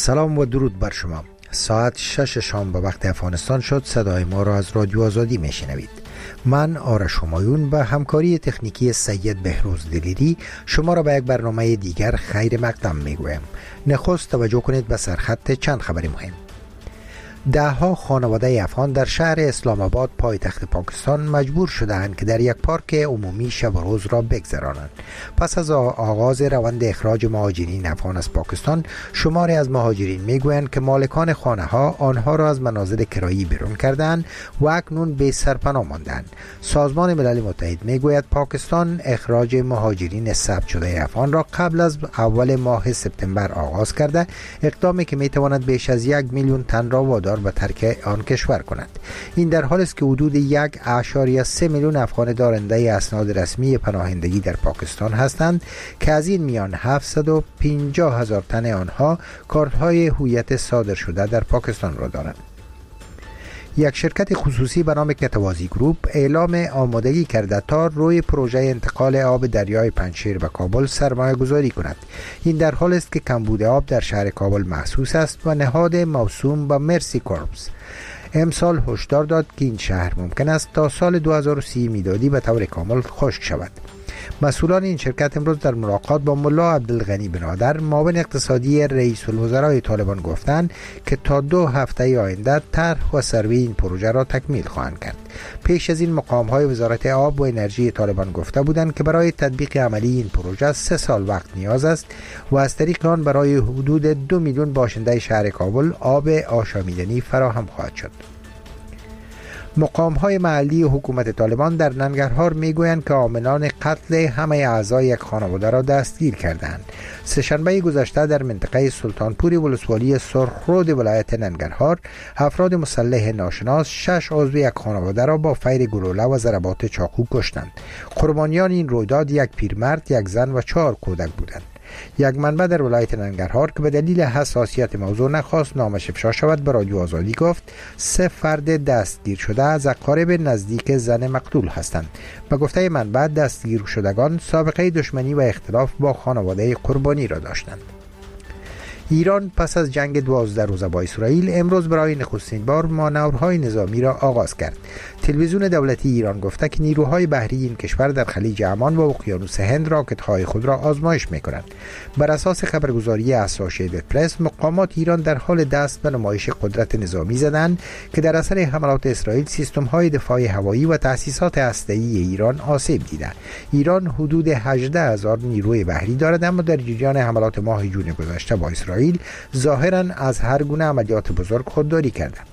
سلام و درود بر شما. ساعت 6 شام به وقت افغانستان شد. صدای ما را از رادیو آزادی میشنوید. من آرش همایون به همکاری تکنیکی سید بهروز دلیری شما را به یک برنامه دیگر خیر مقدم میگویم. نخست توجه کنید به سرخط چند خبر مهم. دهها خانواده افغان در شهر اسلام آباد پایتخت پاکستان مجبور شدند که در یک پارک عمومی شب و روز را بگذرانند. پس از آغاز روند اخراج مهاجرین افغان از پاکستان، شماری از مهاجرین میگویند که مالکان خانه ها آنها را از منازل کرایی بیرون کردند و اکنون بی سرپناه ماندند. سازمان ملل متحد میگوید پاکستان اخراج مهاجرین ثبت شده افغان را قبل از اول ماه سپتامبر آغاز کرده، اقدامی که میتواند بیش از 1 میلیون تن را وادار به ترک آن کشور کند. این در حالی است که حدود 1.3 میلیون افغان دارنده اسناد رسمی پناهندگی در پاکستان هستند که از این میان 750,000 تن آنها کارت‌های هویت صادر شده در پاکستان را دارند. یک شرکت خصوصی به نام کتوازی گروپ اعلام آمادگی کرده تا روی پروژه انتقال آب دریای پنجشیر به کابل سرمایه گذاری کند. این در حال است که کمبود آب در شهر کابل محسوس است و نهاد موسوم به مرسی کورپس امسال هشدار داد که این شهر ممکن است تا سال 2030 میلادی به طور کامل خشک شود. مسئولان این شرکت امروز در ملاقات با ملا عبدالغنی برادر معاون اقتصادی رئیس الوزرای طالبان گفتند که تا 2 هفته آینده طرح و سروی این پروژه را تکمیل خواهند کرد. پیش از این مقام‌های وزارت آب و انرژی طالبان گفته بودند که برای تطبیق عملی این پروژه 3 سال وقت نیاز است و از طریق آن برای حدود 2 میلیون باشنده شهر کابل آب آشامیدنی فراهم خواهد شد. مقام‌های محلی حکومت طالبان در ننگرهار میگویند که عاملان قتل همه اعضای یک خانواده را دستگیر کردند. سه‌شنبه گذشته در منطقه سلطانپور ولسوالی سرخرود ولایت ننگرهار، افراد مسلح ناشناس 6 عضو یک خانواده را با فیر گلوله و ضربات چاقو کشتند. قربانیان این رویداد یک پیرمرد، یک زن و 4 کودک بودند. یک منبع در ولایت ننگرهار که به دلیل حساسیت موضوع نخواست نامش افشا شود به رادیو آزادی گفت 3 فرد دستگیر شده از اقارب نزدیک زن مقتول هستند. به گفته منبع دستگیر شدگان سابقه دشمنی و اختلاف با خانواده قربانی را داشتند. ایران پس از جنگ 12 روزه با اسرائیل امروز برای نخستین بار مانورهای نظامی را آغاز کرد. تلویزیون دولتی ایران گفته که نیروهای بحری این کشور در خلیج عمان و اقیانوس هند راکت‌های خود را آزمایش می‌کنند. بر اساس خبرگزاری اسوشییتد پرس، مقامات ایران در حال دست به نمایش قدرت نظامی زدند که در اثر حملات اسرائیل سیستم‌های دفاع هوایی و تأسیسات هسته‌ای ایران آسیب دیده. ایران حدود 18,000 نیروی بحری دارد، اما در جریان حملات ماه جون گذشته با اسرائیل ظاهراً از هر گونه عملیات بزرگ خودداری کردند.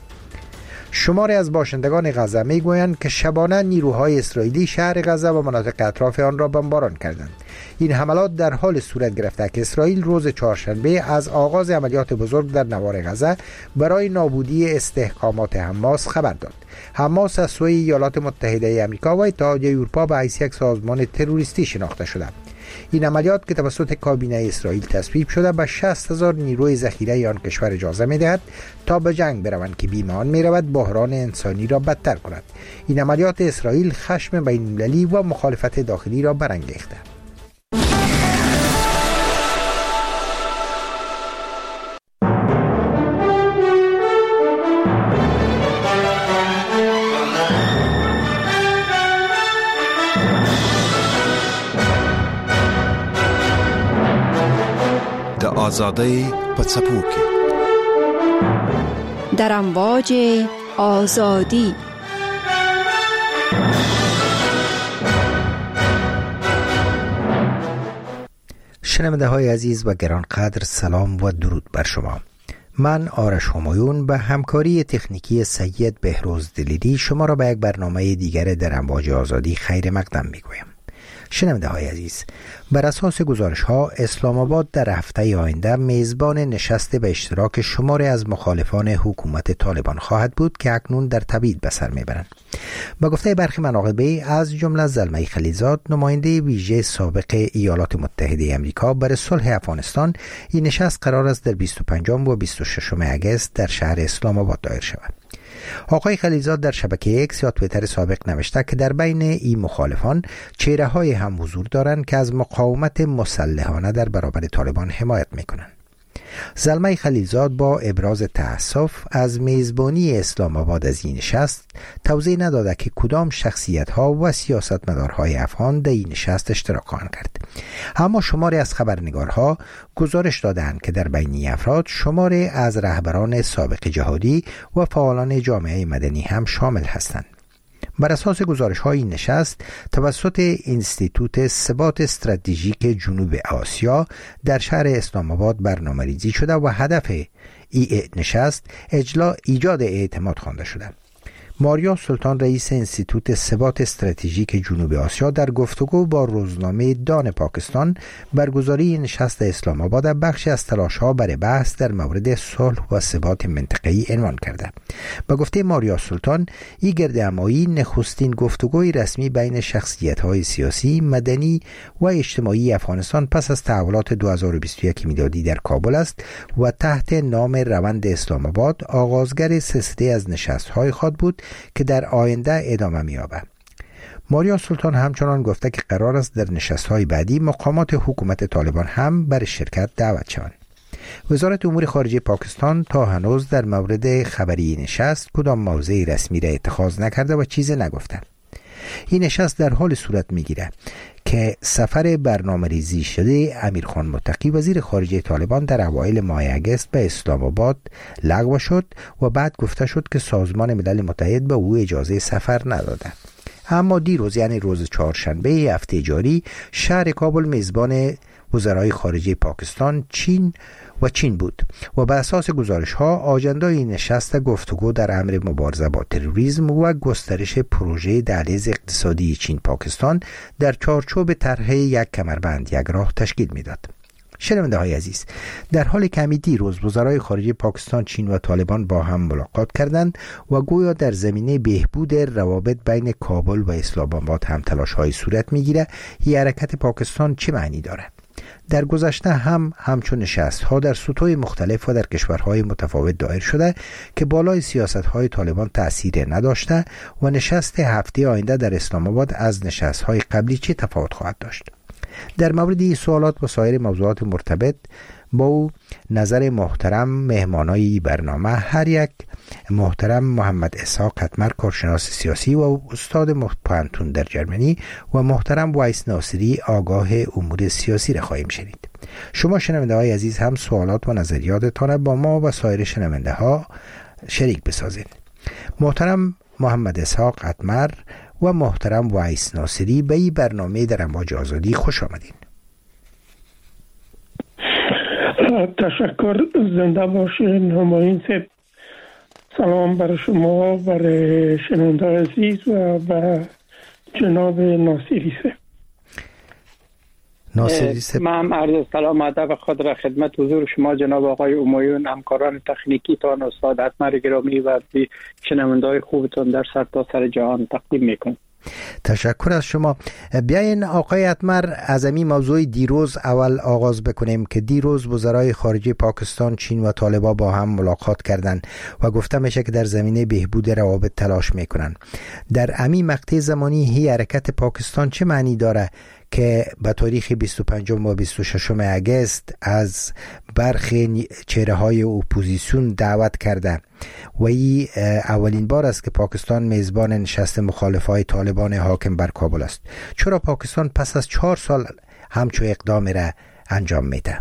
شماری از باشندگان غزه میگویند که شبانه نیروهای اسرائیلی شهر غزه و مناطق اطراف آن را بمباران کردند. این حملات در حال صورت گرفته که اسرائیل روز چهارشنبه از آغاز عملیات بزرگ در نوار غزه برای نابودی استحکامات حماس خبر داد. حماس از سوی ایالات متحده آمریکا و اتحادیه اروپا به حیث یک سازمان تروریستی شناخته شده. این عملیات که توسط کابینه اسرائیل تصویب شده به 60,000 نیروی ذخیره آن کشور اجازه می‌دهد تا به جنگ بروند که بیم آن می‌رود بحران انسانی را بدتر کند. این عملیات اسرائیل خشم بین‌المللی و مخالفت داخلی را برانگیخته. آزادی پڅپو کې در امواج آزادی. شنونده های عزیز و گرانقدر، سلام و درود بر شما. من آرش همایون به همکاری تکنیکی سید بهروز دلیری شما را به یک برنامه دیگر در امواج آزادی خیر مقدم میگویم. شنونده های عزیز، بر اساس گزارش ها اسلام آباد در هفته آینده میزبان نشست به اشتراک شماری از مخالفان حکومت طالبان خواهد بود که اکنون در تبعید به سر میبرند. با گفته برخی مناقبه از جمله زلمه خلیزاد، نماینده ویژه سابق ایالات متحده آمریکا برای صلح افغانستان، این نشست قرار است در 25 و 26 اگست در شهر اسلام آباد دایر شود. آقای خلیزاد در شبکه اکس یا توییتر سابق نوشته که در بین این مخالفان چهره های هم حضور دارند که از مقاومت مسلحانه در برابر طالبان حمایت میکنند. زلمه خلیلزاد با ابراز تأسف از میزبانی اسلام آباد از این نشست توضیح نداده که کدام شخصیت‌ها و سیاستمدارهای افغان در این نشست اشتراک خواهند کرد. اما شماری از خبرنگارها گزارش دادند که در بین افراد شماری از رهبران سابق جهادی و فعالان جامعه مدنی هم شامل هستند. بر اساس گزارش‌های این نشست توسط انستیتوت ثبات استراتژیک جنوب آسیا در شهر اسلام آباد برنامه‌ریزی شده و هدف این نشست ایجاد اعتماد خوانده شده. ماریا سلطان رئیس انستیتوت ثبات استراتژیک جنوب آسیا در گفتگو با روزنامه دان پاکستان برگزاری نشست اسلام آباد بخشی از تلاش‌ها برای بحث در مورد صلح و ثبات منطقه‌ای عنوان کرده. با گفته ماریا سلطان، این گردهمایی نخستین گفتگوی رسمی بین شخصیت‌های سیاسی، مدنی و اجتماعی افغانستان پس از تحولات 2021 میلادی در کابل است و تحت نام روند اسلام آباد آغازگر سلسله از نشست‌های خواهد بود که در آینده ادامه می‌یابد. ماریا سلطان همچنان گفته که قرار است در نشست‌های بعدی مقامات حکومت طالبان هم برای شرکت دعوت شوند. وزارت امور خارجه پاکستان تا هنوز در مورد خبری نشست کدام موضع رسمی را اتخاذ نکرده و چیزی نگفته. این نشست در حال صورت میگیره که سفر برنامه‌ریزی شده امیرخان متقی وزیر خارجه طالبان در اوایل ماه اگست به اسلام آباد لغو شد و بعد گفته شد که سازمان ملل متحد به او اجازه سفر نداده. اما دیروز یعنی روز چهارشنبه هفته جاری شهر کابل میزبان وزرای خارجه پاکستان، چین بود و بر اساس گزارش‌ها آجندای نشست گفتگو در امر مبارزه با تروریسم و گسترش پروژه دهلیز اقتصادی چین پاکستان در چارچوب طرح یک کمربند یک راه تشکیل می‌داد. شنونده‌های عزیز، در حال که دیروز وزرای خارجه پاکستان، چین و طالبان با هم ملاقات کردند و گویا در زمینه بهبود روابط بین کابل و اسلام آباد هم تلاش‌های صورت می‌گیرد، این حرکت پاکستان چه معنی دارد؟ در گذشته همچون نشست‌ها در سطوح مختلف و در کشورهای متفاوت دایر شده که بالای سیاست‌های طالبان تأثیر نداشته و نشست هفته آینده در اسلام آباد از نشست‌های قبلی چه تفاوت خواهد داشت؟ در مورد این سوالات و سایر موضوعات مرتبط با نظر محترم مهمانای برنامه، هر یک محترم محمد اسحاق اتمر کارشناس سیاسی و استاد پانتون در جرمنی و محترم وایس ناصری آگاه امور سیاسی را خواهیم شنید. شما شنونده های عزیز هم سوالات و نظریاتتان با ما و سایر شنونده ها شریک بسازید. محترم محمد اسحاق اتمر و محترم وایس ناصری به این برنامه در امواج آزادی خوش آمدین. تشکر، زنده باشین همایون صاحب. سلام برای شما، برای شنونده عزیز و برای جناب ناصری صاحب. من هم عرض سلام و ادب خود را خدمت حضور شما جناب آقای همایون، همکاران تکنیکی تان، استاد اتمر گرامی و شنونده‌های خوبتان در سرتاسر جهان تقدیم میکنم. تشکر از شما. بیاین آقای اتمر از این موضوع دیروز اول آغاز بکنیم که دیروز وزرای خارجه پاکستان، چین و طالبان با هم ملاقات کردند و گفته میشه که در زمینه بهبود روابط تلاش میکنن. در امی مقطع زمانی هی حرکت پاکستان چه معنی داره که به تاریخ 25 و 26 اگست از برخی چهره‌های اپوزیسیون دعوت کرده و این اولین بار است که پاکستان میزبان نشست مخالفای طالبان حاکم بر کابل است. چرا پاکستان پس از 4 سال همچو اقدام را انجام میده؟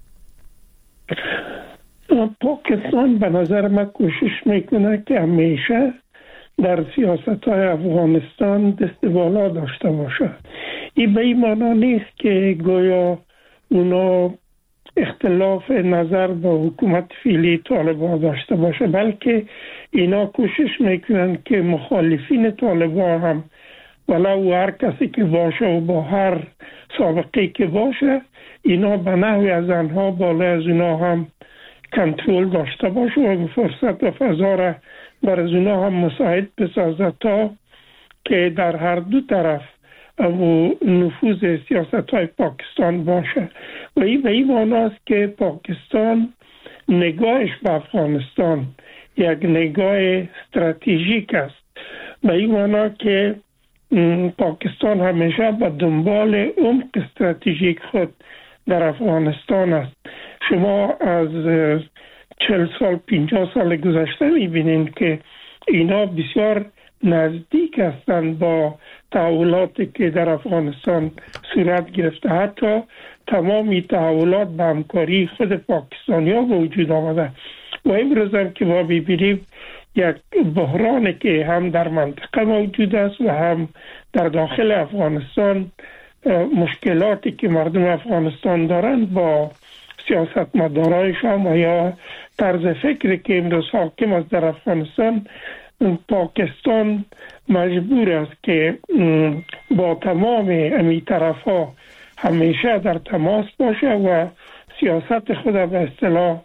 پاکستان به نظر من کوشش میکنه که همیشه در سیاست‌های افغانستان دست بالا داشته باشه. این به این معنا نیست که گویا اونا اختلاف نظر با حکومت فعلی طالبان داشته باشه، بلکه اینا کوشش میکنن که مخالفین طالبان هم ولو هر کسی که باشه و با هر سابقه که باشه، اینا به نحوی از آنها بالای از اونا هم کنترل داشته باشه و فرصت و فضا را بر از اونا هم مساعد بسازه تا که در هر دو طرف و نفوذ سیاست های پاکستان باشه. و این به این معنی است که پاکستان نگاهش به افغانستان یک نگاه استراتژیک است. به این معنی که پاکستان همیشه به دنبال عمق استراتژیک خود در افغانستان است. شما از 40 سال 50 سال گذشته میبینید که اینا بسیار نزدیک هستند با تحولاتی که در افغانستان صورت گرفته. حتی تمامی تحولات به همکاری خود پاکستانی ها وجود آمده و امروز هم که ما ببینیم یک بحرانی که هم در منطقه موجود است و هم در داخل افغانستان، مشکلاتی که مردم افغانستان دارند با سیاستمدارایشان و یا طرز فکری که امروز حاکم است در افغانستان، پاکستان مجبور است که با تمام امی طرف ها همیشه در تماس باشه و سیاست خود به اصطلاح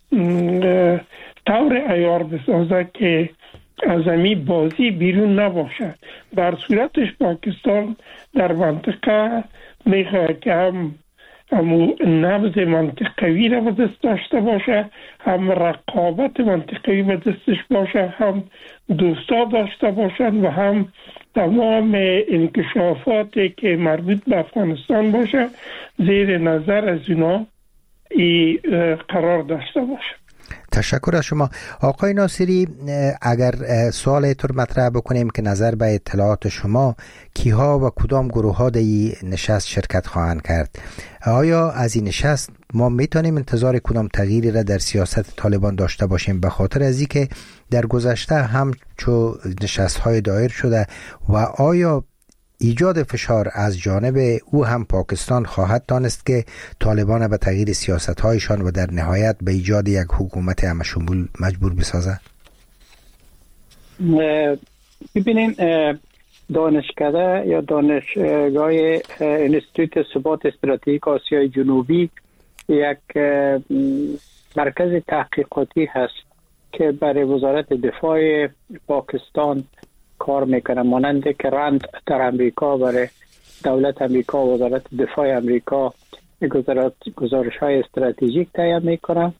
طور عیار بسازه که از امی بازی بیرون نباشه. در صورتش پاکستان در منطقه میخواد که هم نبض منطقوی را به دست داشته باشه، هم رقابت منطقوی به دستش باشه، هم دوستا داشته باشن و هم تمام انکشافاتی که مربوط به افغانستان باشه زیر نظر از اونا قرار داشته باشه. تشکر از شما آقای ناصری. اگر سوال اینطور مطرح بکنیم که نظر به اطلاعات شما کیها و کدام گروه ها در این نشست شرکت خواهند کرد؟ آیا از این نشست ما میتونیم انتظار کدام تغییری را در سیاست طالبان داشته باشیم، به خاطر از اینکه در گذشته هم چو نشست های دایر شده و آیا ایجاد فشار از جانب او هم پاکستان خواهد دانست که طالبان به تغییر سیاست هایشان و در نهایت به ایجاد یک حکومت همشمول مجبور بسازه؟ ببینین، دانشکده یا دانشگاه انستیتوت ثبات استراتژیک آسیای جنوبی یک مرکز تحقیقاتی هست که برای وزارت دفاع پاکستان کار میکنه، مانند که رند در امریکا برای دولت امریکا و وزارت دفاع امریکا گزارش های استراتژیک تهیه میکنه.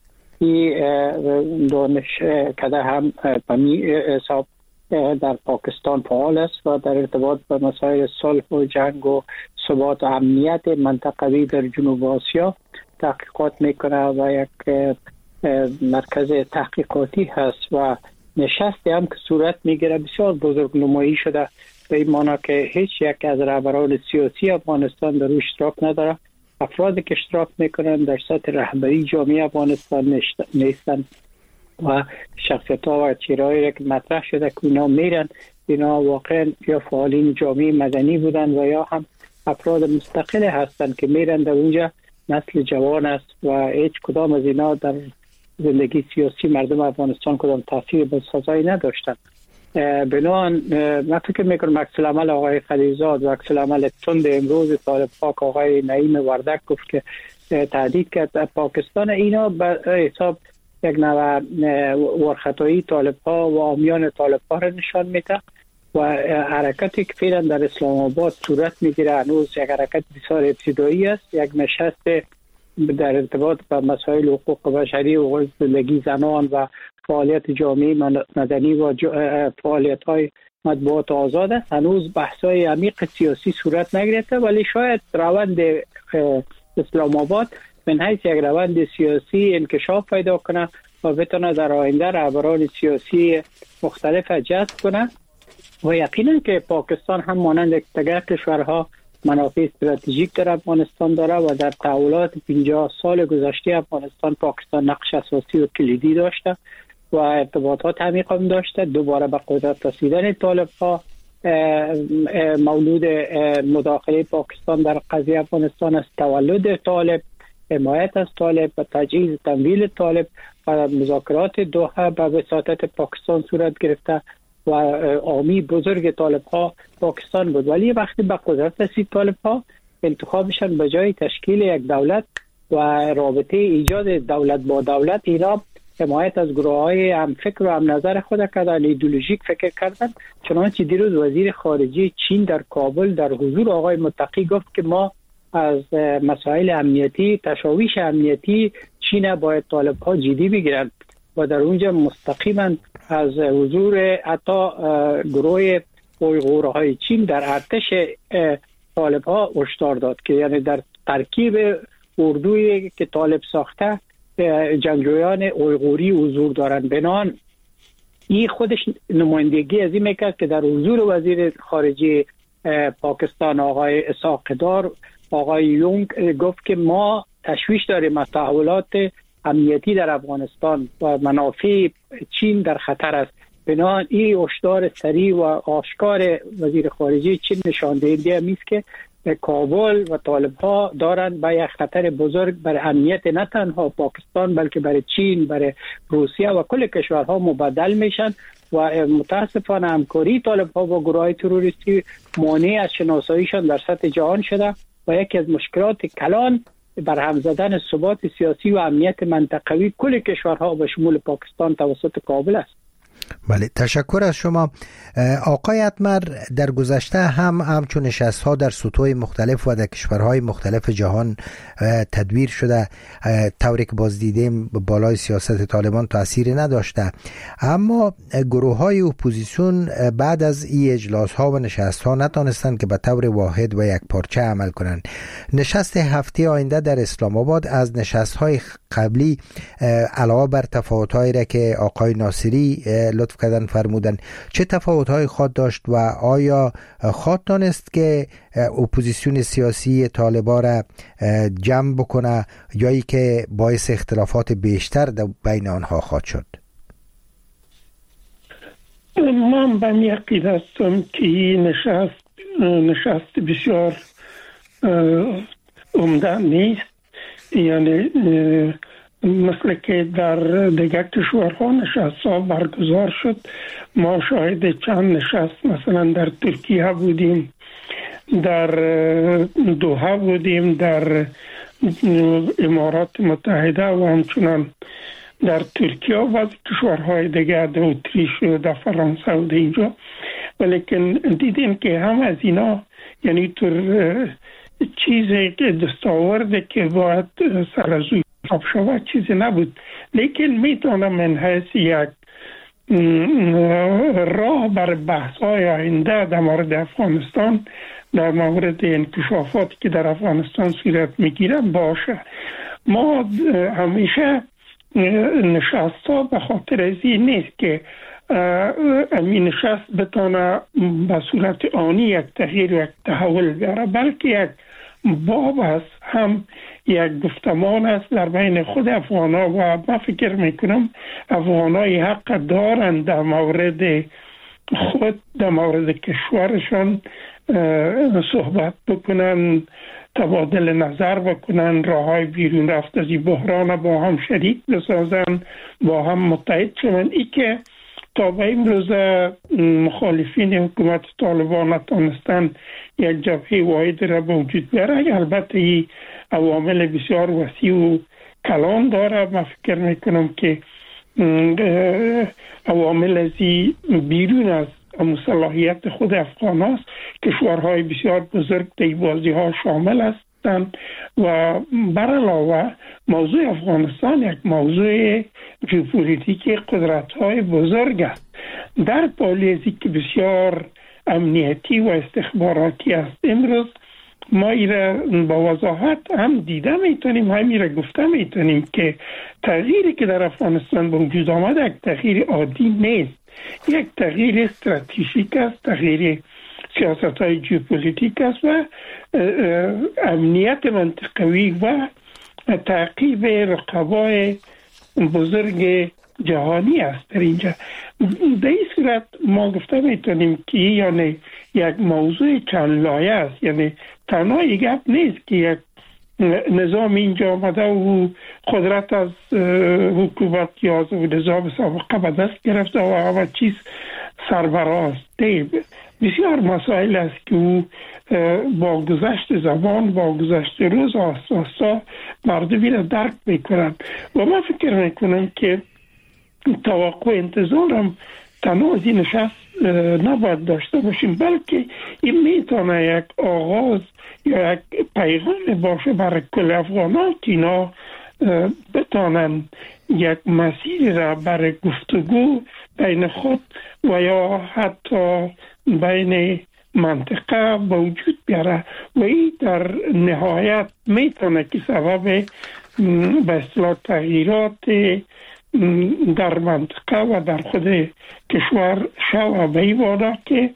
این دانشکده هم به حساب در پاکستان فعال است و در ارتباط به مسائل صلح و جنگ و ثبات و امنیت منطقوی در جنوب آسیا تحقیقات میکنه و یک مرکز تحقیقاتی هست و نشستی هم که صورت میگیره بسیار بزرگ نمایی شده، به این معنی که هیچ یک از رهبران سیاسی افغانستان در اشتراک نداره. افرادی که اشتراک میکنن در سطح رهبری جامعه افغانستان نیستن و شخصیت ها و چهرهایی که مطرح شده که اینا میرن، اینا واقعا یا فعالین جامعه مدنی بودن و یا هم افراد مستقل هستن که میرن در اونجا. نسل جوان است و هیچ کدام از اینا در زندگی سیاسی مردم افغانستان کدام تاثیر بسازایی نداشتن. بنابراین من فکر میکنم عکس العمل آقای خلیلزاد و عکس العمل تند امروز طالب پاک آقای نعیم وردک گفت که تهدید کرد پاکستان، اینا به حساب یک نوع ورختایی طالب ها و عامیان طالب ها را نشان میده و حرکتی که فعلا در اسلام آباد صورت میگیره هنوز یک حرکت بسیار ابتدایی است. یک نشست در ارتباط با مسائل حقوق بشری و زندگی زنان و فعالیت جامعه مدنی و فعالیت های مطبوعات آزاد است. هنوز بحث های عمیق سیاسی صورت نگرفته، ولی شاید روند اسلام آباد من حیث یک روند سیاسی انکشاف پیدا کنه و بتونه در آینده رهبران سیاسی مختلف جذب کنه و یقینا که پاکستان هم مانند دیگر کشورها منافع استراتژیک در افغانستان داره و در تحولات 50 سال گذشته افغانستان پاکستان نقش اساسی و کلیدی داشته و ارتباطات عمیق هم داشته. دوباره به قدرت رسیدن طالب ها مولود مداخله پاکستان در قضیه افغانستان است، تولد طالب، حمایت از طالب و تجهیز تمویل طالب و مذاکرات دوحه به وساطت پاکستان صورت گرفته و عامی بزرگ طالب ها پاکستان بود. ولی وقتی به قدرت رسید طالب ها، انتخابشان به جای تشکیل یک دولت و رابطه ایجاد دولت با دولت، اینا حمایت از گروه های هم فکر و هم نظر خود کردن، ایدئولوژیک فکر کردن. چنانچه دیروز وزیر خارجه چین در کابل در حضور آقای متقی گفت که ما از مسائل امنیتی، تشاویش امنیتی چین باید طالب ها جدی بگیرند و در اونجا مستقیما از حضور حتی گروه اویغور های چین در ارتش طالب ها هشدار داد که یعنی در ترکیب اردویی که طالب ساخته جنگجویان اویغوری حضور دارند. بنان این خودش نمایندگی از این میکرد که در حضور وزیر خارجه پاکستان آقای اسحاق دار، آقای یونگ گفت که ما تشویش داریم از تحولات امنیتی در افغانستان و منافع چین در خطر است. بنابراین این هشدار سریع و آشکار وزیر خارجه چین نشان دهنده است که کابل و طالب‌ها دارند به یک خطر بزرگ برای امنیت نه تنها پاکستان بلکه برای چین، برای روسیه و کل کشورها مبدل میشن و متاسفانه همکاری طالب‌ها با گروه‌های تروریستی مانع از شناساییشان در سطح جهان شده و یکی از مشکلات کلان برهم زدن ثبات سیاسی و امنیت منطقوی کل کشورها به شمول پاکستان توسط کابل است. بله، تشکر از شما. آقای اتمر، در گذشته همچون نشست‌ها در سطوح مختلف و در کشورهای مختلف جهان تدویر شده، طوری که باز دیدیم بالای سیاست طالبان تأثیری نداشته، اما گروه‌های اپوزیسیون بعد از این اجلاس‌ها و نشست‌ها نتونستند که به طور واحد و یک پارچه عمل کنند. نشست هفته آینده در اسلام آباد از نشست‌های قبلی علاوه بر تفاوت‌هایی را که آقای ناصری لطف کردن فرمودن، چه تفاوت‌های خود داشت و آیا خود دانست که اپوزیسیون سیاسی طالبان را جمع بکنه یا ای که باعث اختلافات بیشتر بین آنها خواهد شد؟ من به این عقیده هستم که این نشست بسیار عمده نیست. یعنی مثل که در دیگر کشورها نشست‌ها برگزار شد، ما شاهد چند نشست مثلا در ترکیه بودیم، در دوحه بودیم، در امارات متحده و همچنان در ترکیه و بعضی کشورهای دیگر، در اتریش و در فرانسه و اینجا. ولیکن دیدیم که هم از اینا یعنی طور چیزی که دستاورده که باید سرازوی خب شود چیزی نبود. لیکن میتونم من حیث یک راه بر بحث‌های آینده در مورد افغانستان، در مورد انکشافاتی که در افغانستان صورت میگیره باشه. ما همیشه نشست‌ها به خاطر از این نیست که این نشست بتونه به صورت آنی یک تغییر و یک تحول بیاره، بلکه یک باب است، هم یک گفتمان است در بین خود افغان‌ها و من فکر میکنم افغان‌های حق دارند در مورد خود، در مورد کشورشان صحبت بکنن، تبادل نظر بکنن، راه‌های بیرون رفت از این بحران با هم شریک بسازن، با هم متحد شوند. ای که تا به امروز مخالفین حکومت طالبان نتونستن یک جبهه واحد را به وجود بیاره. البته این عوامل بسیار وسیع و کلان داره. من فکر میکنم که عوامل ازی بیرون از صلاحیت خود افغان هست. کشورهای بسیار بزرگ در بازی ها شامل هستند و بر علاوه موضوع افغانستان یک موضوع ژئوپلیتیک قدرت های بزرگ است در پالیزی که بسیار امنیتی و استخباراتی است. امروز ما ایره با وضاحت هم دیده میتونیم، هم ایره گفته میتونیم که تغییری که در افغانستان به وجود آمده یک تغییر عادی نیست، یک تغییر استراتژیک است، تغییر سیاست های ژئوپلیتیک است و امنیت منطقوی و تعقیب رقبای بزرگ جهانی است در اینجا. در این صورت ما گفته میتونیم که یعنی یک موضوع چند لایه است، یعنی تنها یک گپ نیست که یک نظام اینجا آمده و قدرت از حکومت یا نظام سابقه به دست گرفته و همه چیز سربراست. بسیار مسائل است که او با گذشت زمان، با گذشت روز آساسا مردمی را درک میکنند و من فکر میکنم که توقع انتظارم تنها از این نشست نباید داشته باشیم، بلکه این میتونه یک آغاز یا یک پیغام باشه برای کل افغانان که اینا بتانن یک مسیر را برای گفتگو بین خود و یا حتی بین منطقه به وجود بیاره و این در نهایت میتونه که سبب به اصطلاح تغییرات در منطقه و در خود کشور شود به این وادار که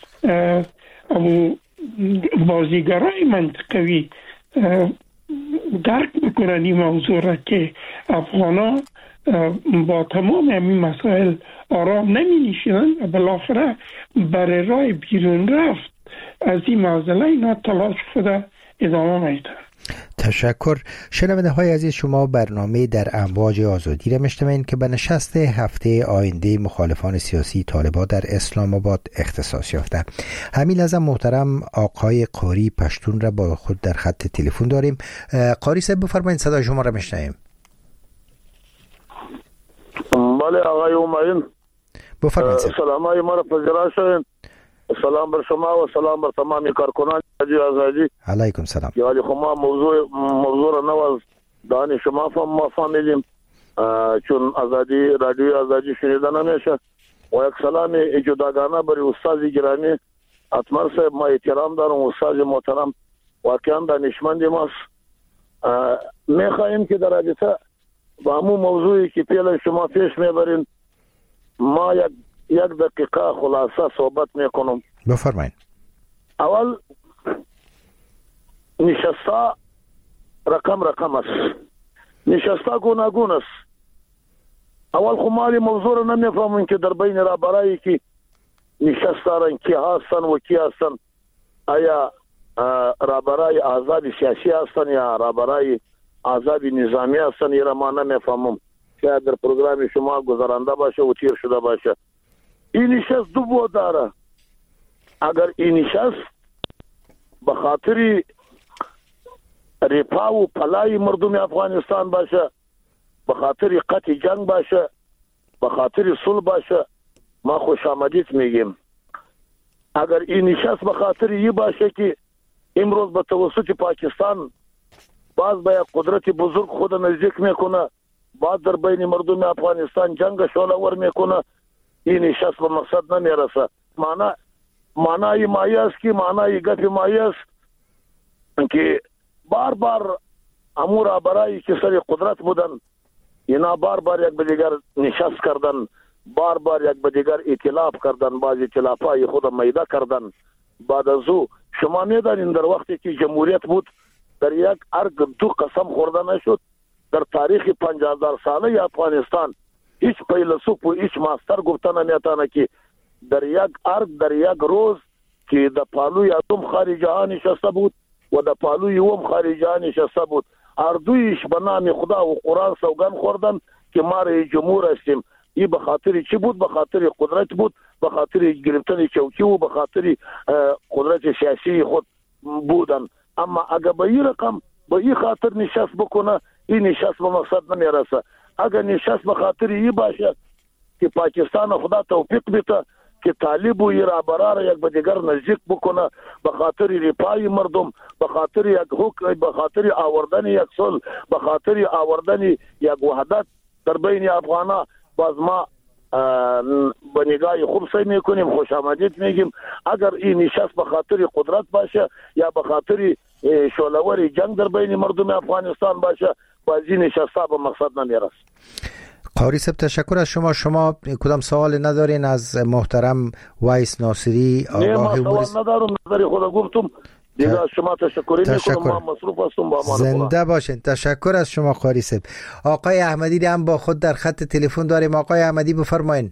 بازیگرای منطقوی درک بکنن این موضوع را که افغانا با تمام این مسائل آرام نمی نشینن و بالاخره برای راه بیرون رفت از این معضله اینا تلاش خود ادامه میدن. تشکر. شنونده های عزیز، شما برنامه در امواج آزادی را میشنوید که به نشست هفته آینده مخالفان سیاسی طالبان در اسلام آباد اختصاص یافته. همین لحظه محترم آقای قاری پشتون را با خود در خط تلفن داریم. قاری صاحب بفرمایید، صدای شما را میشنویم. بله آقای اوماین، بفرمایید. سلام های ما را پذیرا شدین. سلام بر شما و سلام بر تمامی کارکنان رادیو آزادی. علیکم سلام. یعنی خما موضوع را نواز دانی شما ما فهمیدیم، چون آزادی رادیو آزادی شنیده نمیشه. و یک سلام جداگانه برای استاد گرامی اطمر صاحب، ما احترام دارم. استاد محترم واقعا دانشمند ماست. میخواهیم که در رابطه با همون موضوعی که پیش شما پیش میبرین ما یک دقیقه خلاصه صحبت میکنم. بفرمایید. اول نشسته رقم است، نشسته گوناگون است. اول خو مالی موضوع رو نمیفهمون که در بین رهبرایی که نشسته رن کی هستن و کی هستن، آیا رهبرای آزاد سیاسی هستن یا رهبرای آزاد نظامی هستن، این را ما نمیفهمم. شاید در پروگرام شما گذرانده باشه و تیر شده باشه. این نشست دو بود داره. اگر این نشست به خاطر رفاه و پلای مردم افغانستان باشه، به خاطر قطع جنگ باشه، به خاطر صلح باشه، ما خوش آمدید میگیم. اگر این نشست به خاطر این باشه که امروز به توسط پاکستان باز به یک قدرت بزرگ خود نزدیک میکنه، بعد در بین مردم افغانستان جنگ شعله‌ور میکنه، این نشست به مقصد نمیرسه. معنای مایه است که معنای گپ مایه است که بار امور رهبرایی که سر قدرت بودن اینا بار یک به دیگر نشست کردن، بار یک به دیگر ائتلاف کردن، بعض ائتلافای خود میده کردن. بعد از او شما میدانین در وقتی که جمهوریت بود در یک ارگ دو قسم خورده نشد. در تاریخ 50,000 ساله افغانستان هیچ فیلسوف و هیچ ماستر گفته نمیتونه که در یک ارگ در یک روز که در پالوی اتم خارجه ها نشسته بود و در پالوی اوم خارجه ها نشسته بود، اردویش به نام خدا و قرآن سوگن خوردن که ما رئیس جمهور هستیم. این به خاطر چی بود؟ به خاطر قدرت بود، به خاطر گرفتن چوکی و به خاطر قدرت سیاسی خود بودن. اما اگر به این رقم به این خاطر نشست بکنه، این نشست به مقصد نمیرسه. اگر نشست به خاطر این باشه که پاکستان خدا توفیق بده که طالب و رهبرا را یک به دیگر نزدیک بکنه، به خاطر رفاه مردم، به خاطر یک حق، به خاطر آوردن یک صلح، به خاطر آوردن یک وحدت در بین افغانا، باز ما به نگاه خوب سعی میکنیم، خوش آمدید میگیم. اگر این نشست به خاطر قدرت باشه یا به خاطر شعله‌ور جنگ در بین مردم افغانستان باشه، باز این نشست به مقصد نمیرسه. قاری صاحب تشکر از شما کدام سوال ندارین از محترم وایس ناصری؟ نه ما سوال ندارم، نظری خود گفتم دیگه. از شما تشکر میکنم، ما مصروف هستم. با امان زنده باشین. تشکر از شما قاری صاحب. آقای احمدی هم با خود در خط تلفن داریم. آقای احمدی بفرمایید.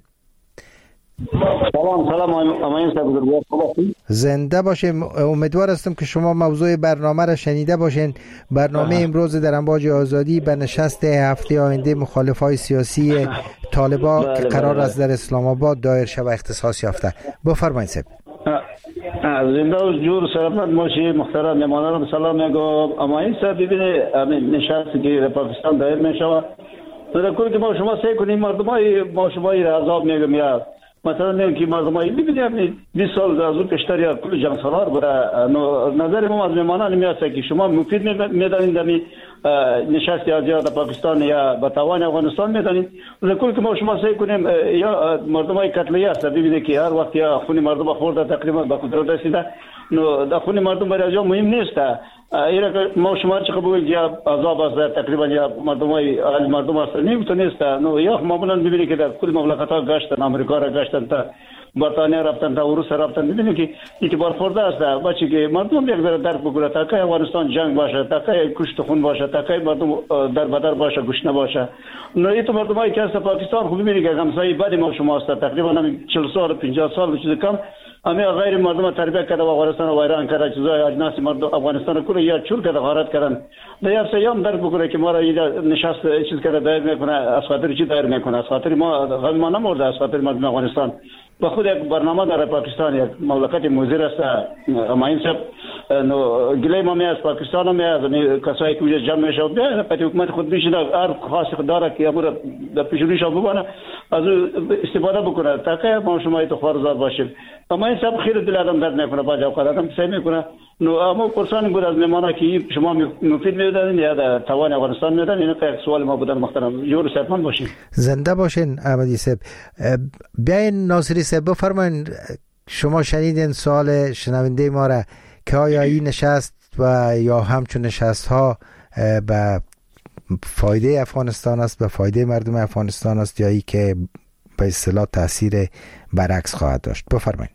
سلام امین صاحب، زنده باشیم. امیدوار هستم که شما موضوع برنامه را شنیده باشین. برنامه امروز در امواج آزادی به نشست هفته آینده مخالفای سیاسی طالبان که قرار است در اسلام آباد دایر شود اختصاص یافته. بفرمایید صاحب. زنده و جور سلامت باشی. محترم مهمانان سلام میگم. امین صاحب ببینید نشستی که در پاکستان دایر میشود، در کلی که ما شما سعی کنیم مردمای ما شما را عذاب میگم یا مثلا نه که مردمای ببینید 20 سال از اون پیشتر یا کل جنگ سالار بوده. نظر ما از مهمانان میاد که شما مفید میدانید نشست یا در پاکستان یا به توان افغانستان میدانیم. در کل که ما شما سعی کنیم یا مردمای کتلی است ببینید که هر وقت یا خون مردم خورده تقریبا به قدرت رسیده، نو در خون مردم برای از مهم نیست. اینا ما شما چه قبول یا عذاب است تقریبا یا مردم است نیست. نو یا معمولا ببینید که در کل مملکت‌ها گشتن، آمریکا را گشتن، تا بریتانیا رفتن، تا اروپا رفتن، ببینید که این برخورده است بچه که مردم یک ذره درک بکنه تا که افغانستان جنگ باشه، تا که کشت خون باشه، تا که مردم در بدر باشه، گشنه باشه. نو این تو مردمایی که از پاکستان خوب ببینید که همسایه بعد ما شما است تقریبا 40 سال 50 سال چیز کم همه غیر مردم تربیت کرده و افغانستان رو ویران کرده، چیزای اجناس مردم افغانستان رو یا چور کرده، غارت کردن. در سیام درک بکنه که ما را نشست چیز کرده دایر میکنه، از خاطر چی دایر میکنه؟ از خاطر ما نمورده، از خاطر مردم افغانستان. با خود یک برنامه در پاکستان یک مملکت موزیر است. اما این سب گله ما از پاکستان می کسایی که جمع میشه بیا پتی حکومت خود بیشتر هر خاص داره که امور در پیشونیش ببونه از استفاده بکنه تا که ما شما تو خارزار باشیم. اما این سب خیر دل آدم درد نکنه، بعد اوقات آدم سعی میکنه. نو اما پرسان بود از مهمانا که شما مفید میدادین یا در توان افغانستان میدادین؟ این یک سوال ما بودن محترم. جور صحتمند باشین، زنده باشین احمدی صاحب. بیاین ناصری صاحب بفرمایید، شما شنیدین سوال شنونده ما را که آیا این نشست و یا همچون نشست ها به فایده افغانستان است، به فایده مردم افغانستان است، یا ای که به اصطلاح تاثیر برعکس خواهد داشت؟ بفرمایید.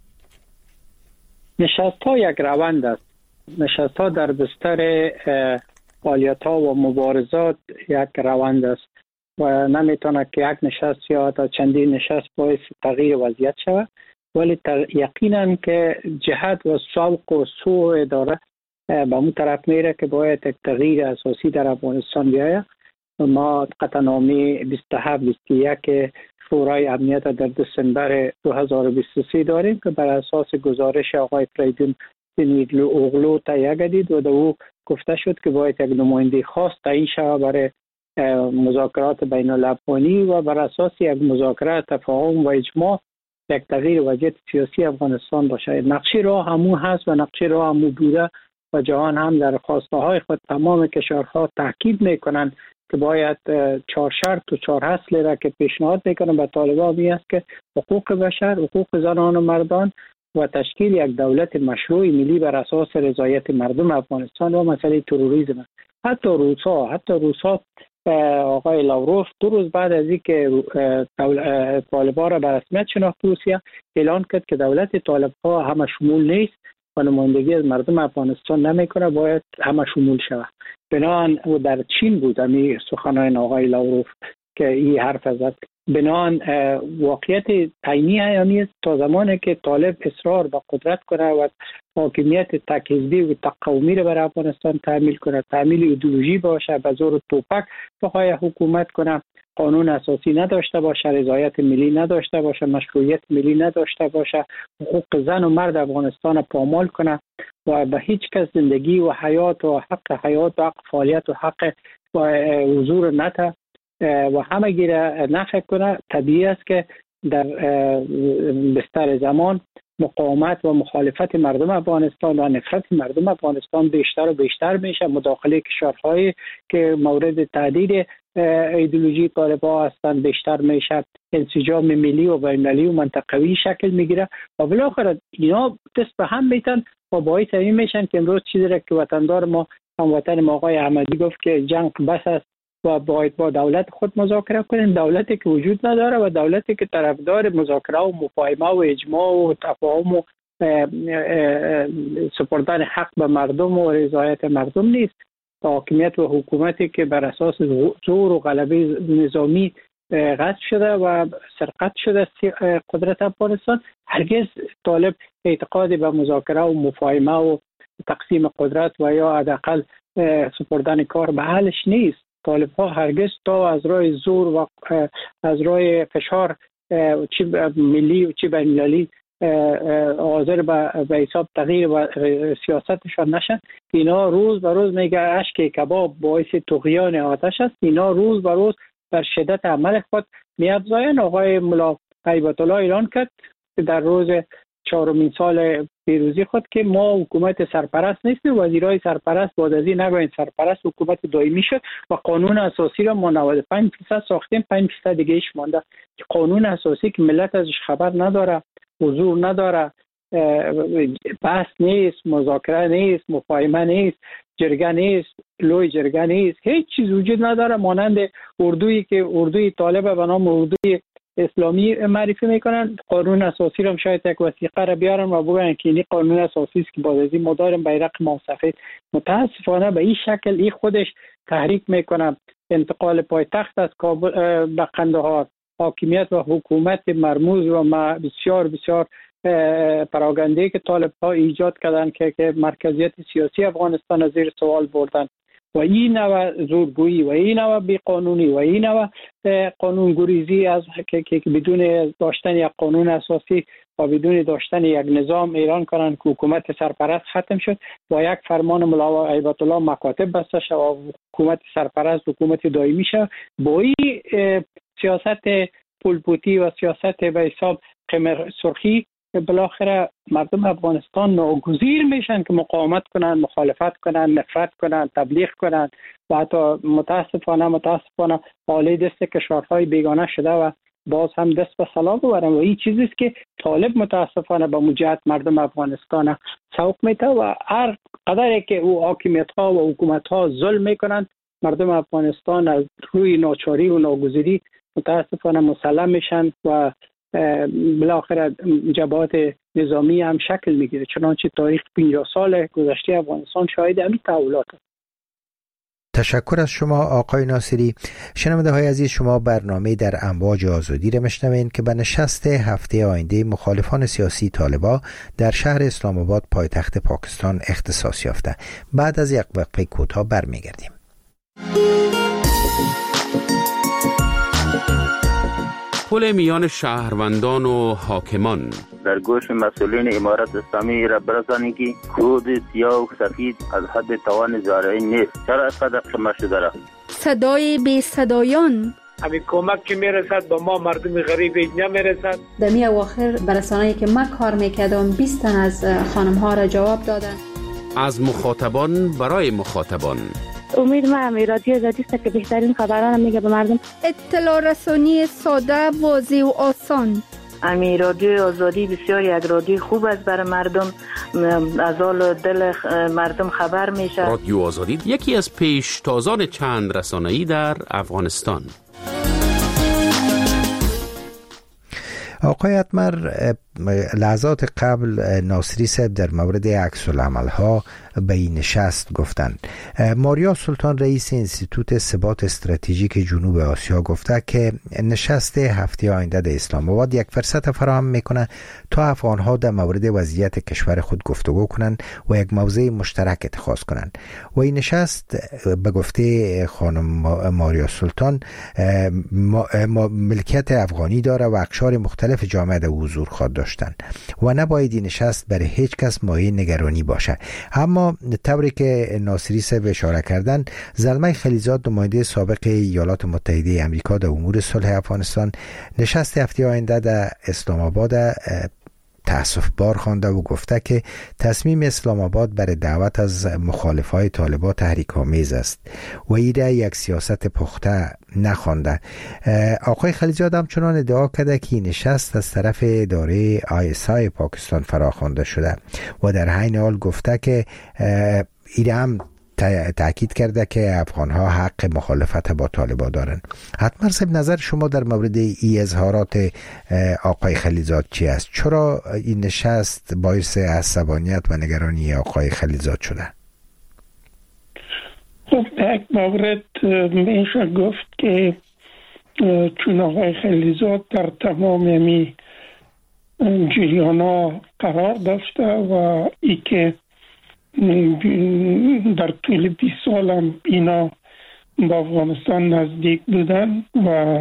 نشست ها یک روند است. نشست ها در بستر فعالیت ها و مبارزات یک روند است و نمیتونه که یک نشست یا تا چندین نشست باعث تغییر وضعیت شود، ولی یقینا که جهت و سوق و سوء داره به اون طرف میره که باید یک تغییر اساسی در افغانستان بیاید. ما قطعنامه 27-21 شورای امنیت در دسامبر 2023 داریم که بر اساس گزارش آقای فریدون اوغلو تهیه گردید و در او گفته شد که باید یک نماینده خاص تعیین شود برای مذاکرات بین الافغانی و بر اساس یک مذاکره تفاهم و اجماع یک تغییر وضعیت سیاسی افغانستان باشه. نقشه راه همون هست و نقشه راه همون بوده و جهان هم در خواسته های خود تمام کشورها تاکید میکنند که باید 4 شرط و 4 اصل را که پیشنهاد میکنن به طالبان می است که حقوق بشر، حقوق زنان و مردان و تشکیل یک دولت مشروع ملی بر اساس رضایت مردم افغانستان و مسئله تروریسم. حتی روسا آقای لاوروف 2 روز بعد از اینکه طالبان را به رسمیت شناخت روسیه اعلان کرد که دولت طالبان همه شمول نیست و نمایندگی از مردم افغانستان نمیکنه، باید همه شمول شود. بنان و در چین بود امی سخنان آقای لاوروف که این حرف زد. بنان واقعیت عینی همی است تا زمانی که طالب اصرار به قدرت کنه و حاکمیت تک حزبی و تک قومی را بر افغانستان تعمیل کنه، تعمیل ایدئولوژی باشه، به زور توپک بخواد حکومت کنه، قانون اساسی نداشته باشه، رضایت ملی نداشته باشه، مشروعیت ملی نداشته باشه، حقوق زن و مرد افغانستان پامال کنه و به هیچ کس زندگی و حیات و حق حیات و حق فعالیت و حق و حضور نته و همه گیره نفع کنه، طبیعی است که در بستر زمان مقاومت و مخالفت مردم افغانستان و نفرت مردم افغانستان بیشتر و بیشتر میشه. مداخله کشورهایی که مورد تهدید ایدئولوژی طالبان هستند بیشتر میشه، انسجام ملی و بین‌المللی و منطقوی شکل میگیره و بالاخره اینا دست به هم میتن و باعث این میشن که امروز چیزی را که وطندار ما هموطن ما آقای احمدی گفت که جنگ بس است و باید با دولت خود مذاکره کنیم، دولتی که وجود نداره و دولتی که طرفدار مذاکره و مفاهمه و اجماع و تفاهم و سپردن حق به مردم و رضایت مردم نیست. حاکمیت و حکومتی که بر اساس زور و غلبه نظامی غصب شده و سرقت شده قدرت افغانستان، هرگز طالب اعتقادی به مذاکره و مفاهمه و تقسیم قدرت و یا حداقل سپردن کار به حلش نیست. طالب ها هرگز تا از راه زور و از راه فشار چی ملی و چی بین‌المللی حاضر به حساب تغییر و سیاستشان نشن. اینا روز به روز میگه اشک کباب باعث طغیان آتش است. اینا روز به روز بر شدت عمل خود می‌افزایند. آقای ملا هیبت الله اعلان کرد که در روز 4مین سال پیروزی خود که ما حکومت سرپرست نیستیم، وزیرای سرپرست بعد از این نباید سرپرست حکومت دائمی شد و قانون اساسی را ما 95% ساختیم، 5% دیگه ایش مانده که قانون اساسی که ملت ازش خبر نداره، حضور نداره، بحث نیست، مذاکره نیست، مفاهمه نیست، جرگه نیست، لوی جرگه نیست، هیچ چیز وجود نداره، مانند اردویی که اردوی طالب به نام اردوی اسلامی معرفی میکنن. قانون اساسی رو شاید یک وثیقه را بیارن و بگن که این قانون اساسی است که بعد از این ما داریم بیرق ماسفید. متاسفانه به این شکل این خودش تحریک میکنه انتقال پایتخت از کابل به قندهار، حاکمیت و حکومت مرموز و بسیار بسیار پراگنده که طالب ها ایجاد کردن که مرکزیت سیاسی افغانستان از زیر سوال بردن و این نوع زورگویی و این نوع بیقانونی و این نوع قانونگریزی از که بدون داشتن یک قانون اساسی و بدون داشتن یک نظام ایران کنن که حکومت سرپرست ختم شد و یک فرمان ملا هیبت الله مکاتب بسته شد و حکومت سرپرست حکومت دائمی شد. با این سیاست پولپوتی و سیاست به حساب قمر سرخی بالاخره مردم افغانستان ناگزیر میشن که مقاومت کنن، مخالفت کنن، نفرت کنن، تبلیغ کنن و حتی متاسفانه حالی دست کشورهای بیگانه شده و باز هم دست به سلا ببرن و این چیزی است که طالب متاسفانه به موجهت مردم افغانستان سوق میده و هر قدری که او حاکمیت ها و حکومت ها ظلم میکنن مردم افغانستان از روی ناچاری و ناگزیری متاسفانه مسلم میشن و بالاخره جبهات نظامی هم شکل میگیره. چنانچه تاریخ 50 سال گذشته افغانستان شاهد همین تحولات است. تشکر از شما آقای ناصری. شنونده های عزیز، شما برنامه در امواج آزادی را میشنوین که به نشست هفته آینده مخالفان سیاسی طالبا در شهر اسلام آباد پایتخت پاکستان اختصاص یافته. بعد از یک وقفه کوتاه برمیگردیم. پل میان شهروندان و حاکمان در گوش مسئولین امارت اسلامی را برسانید که کود سیاه و سفید از حد توان زارعی نیست. چرا از قدر شما شده را؟ صدای بی صدایان، همین کمک که میرسد به ما مردم غریب نمیرسد. در می اواخر برسانه‌ای که من کار میکردم 20 تن از خانم ها را جواب دادن. از مخاطبان برای مخاطبان. امید ما رادیو آزادی است که بهترین خبران میگه به مردم. اطلاع رسانی ساده، واضح و آسان. رادیو آزادی بسیار یک رادیو خوب است برای مردم، از حال دل مردم خبر میشه. رادیو آزادی یکی از پیشتازان چند رسانه‌ای در افغانستان. آقای اتمر، لحظات قبل ناصری صاحب در مورد عکس العمل ها به این نشست گفتند. ماریا سلطان رئیس انستیتوت ثبات استراتژیک جنوب آسیا گفته که نشست هفته آینده در اسلام آباد یک فرصت فراهم میکنه تا افغان ها در مورد وضعیت کشور خود گفتگو کنند و یک موضع مشترک اتخاذ کنند. و این نشست به گفته خانم ماریا سلطان ملکیت افغانی داره و اقشار مختلف جامعه در حضور خواهد داشتن و نباید این نشست برای هیچ کس مایه نگرانی باشه. اما طوری که ناصری صاحب اشاره کردن، زلمه خلیزاد نماینده سابق ایالات متحده آمریکا در امور صلح افغانستان نشست هفته آینده در اسلام آباد تأسف بار خوانده و گفته که تصمیم اسلام آباد برای دعوت از مخالفای طالبان تحریک آمیز است و ایره یک سیاست پخته نخوانده. آقای خلیزاد همچنان ادعا کرده که این نشست از طرف اداره ISI پاکستان فراخوانده شده و در عین حال گفته که ایره هم تأکید کرده که افغان‌ها حق مخالفت با طالبان دارن. حتما صاحب نظر شما در مورد این اظهارات آقای خلیزاد چی است؟ چرا این نشست باعث عصبانیت و نگرانی آقای خلیزاد شده؟ خب یک مورد میشه گفت که چون آقای خلیزاد در تمام امی جریانا قرار داشته و ای که در طول 20 سال هم اینا با افغانستان نزدیک بودن و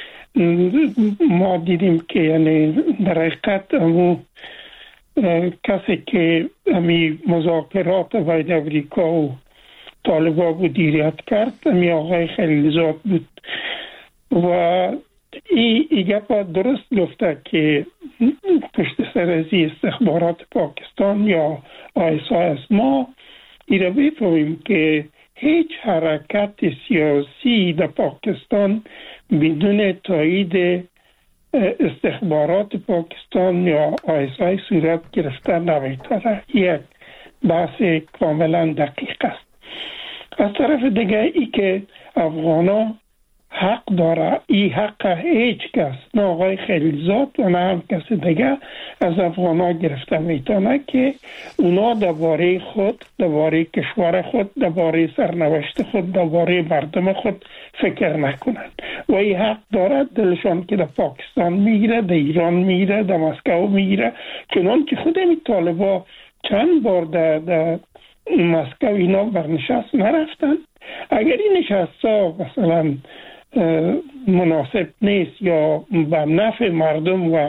ما دیدیم که یعنی در حقیقت همون کسی که همی مذاکرات باید امریکا و طالبان مدیریت کرد همی آقای خلیزاد بود و این گپ درست گفته که پشت سر از استخبارات پاکستان یا ISIS ما ایره بفهمیم که هیچ حرکت سیاسی در پاکستان بدون تایید استخبارات پاکستان یا ISIS صورت گرفته نمیتونه. یک بحث کاملا دقیق است. از طرف دیگه ای که افغانا حق داره، این حق هیچ کس، نه آقای خلیلزاد و نه هم کسی دیگه از افغانا گرفته میتونه که اونا درباره خود، درباره کشور خود، درباره سرنوشت خود، درباره مردم خود فکر نکنند و این حق داره. دلشان که در پاکستان میگیره، در ایران میگیره، در مسکو میگیره، چنان که خود این طالبا چند بار در مسکو اینا برنشست نرفتن. اگر این نشست ها مثلا مناسب نیست یا به نفع مردم و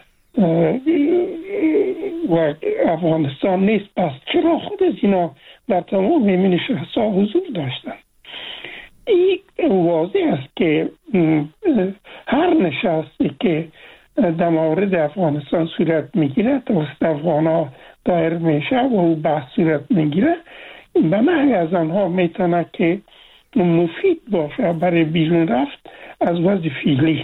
افغانستان نیست، پس چرا خود از اینا در تمام این نشست ها حضور داشتن؟ این واضح است که هر نشستی که در مورد افغانستان صورت میگیره توسط افغانا دایر میشه و او بحث صورت میگیره، به نحوی از آنها میتونه که مفید باشه برای بیرون رفت از وضع فعلی.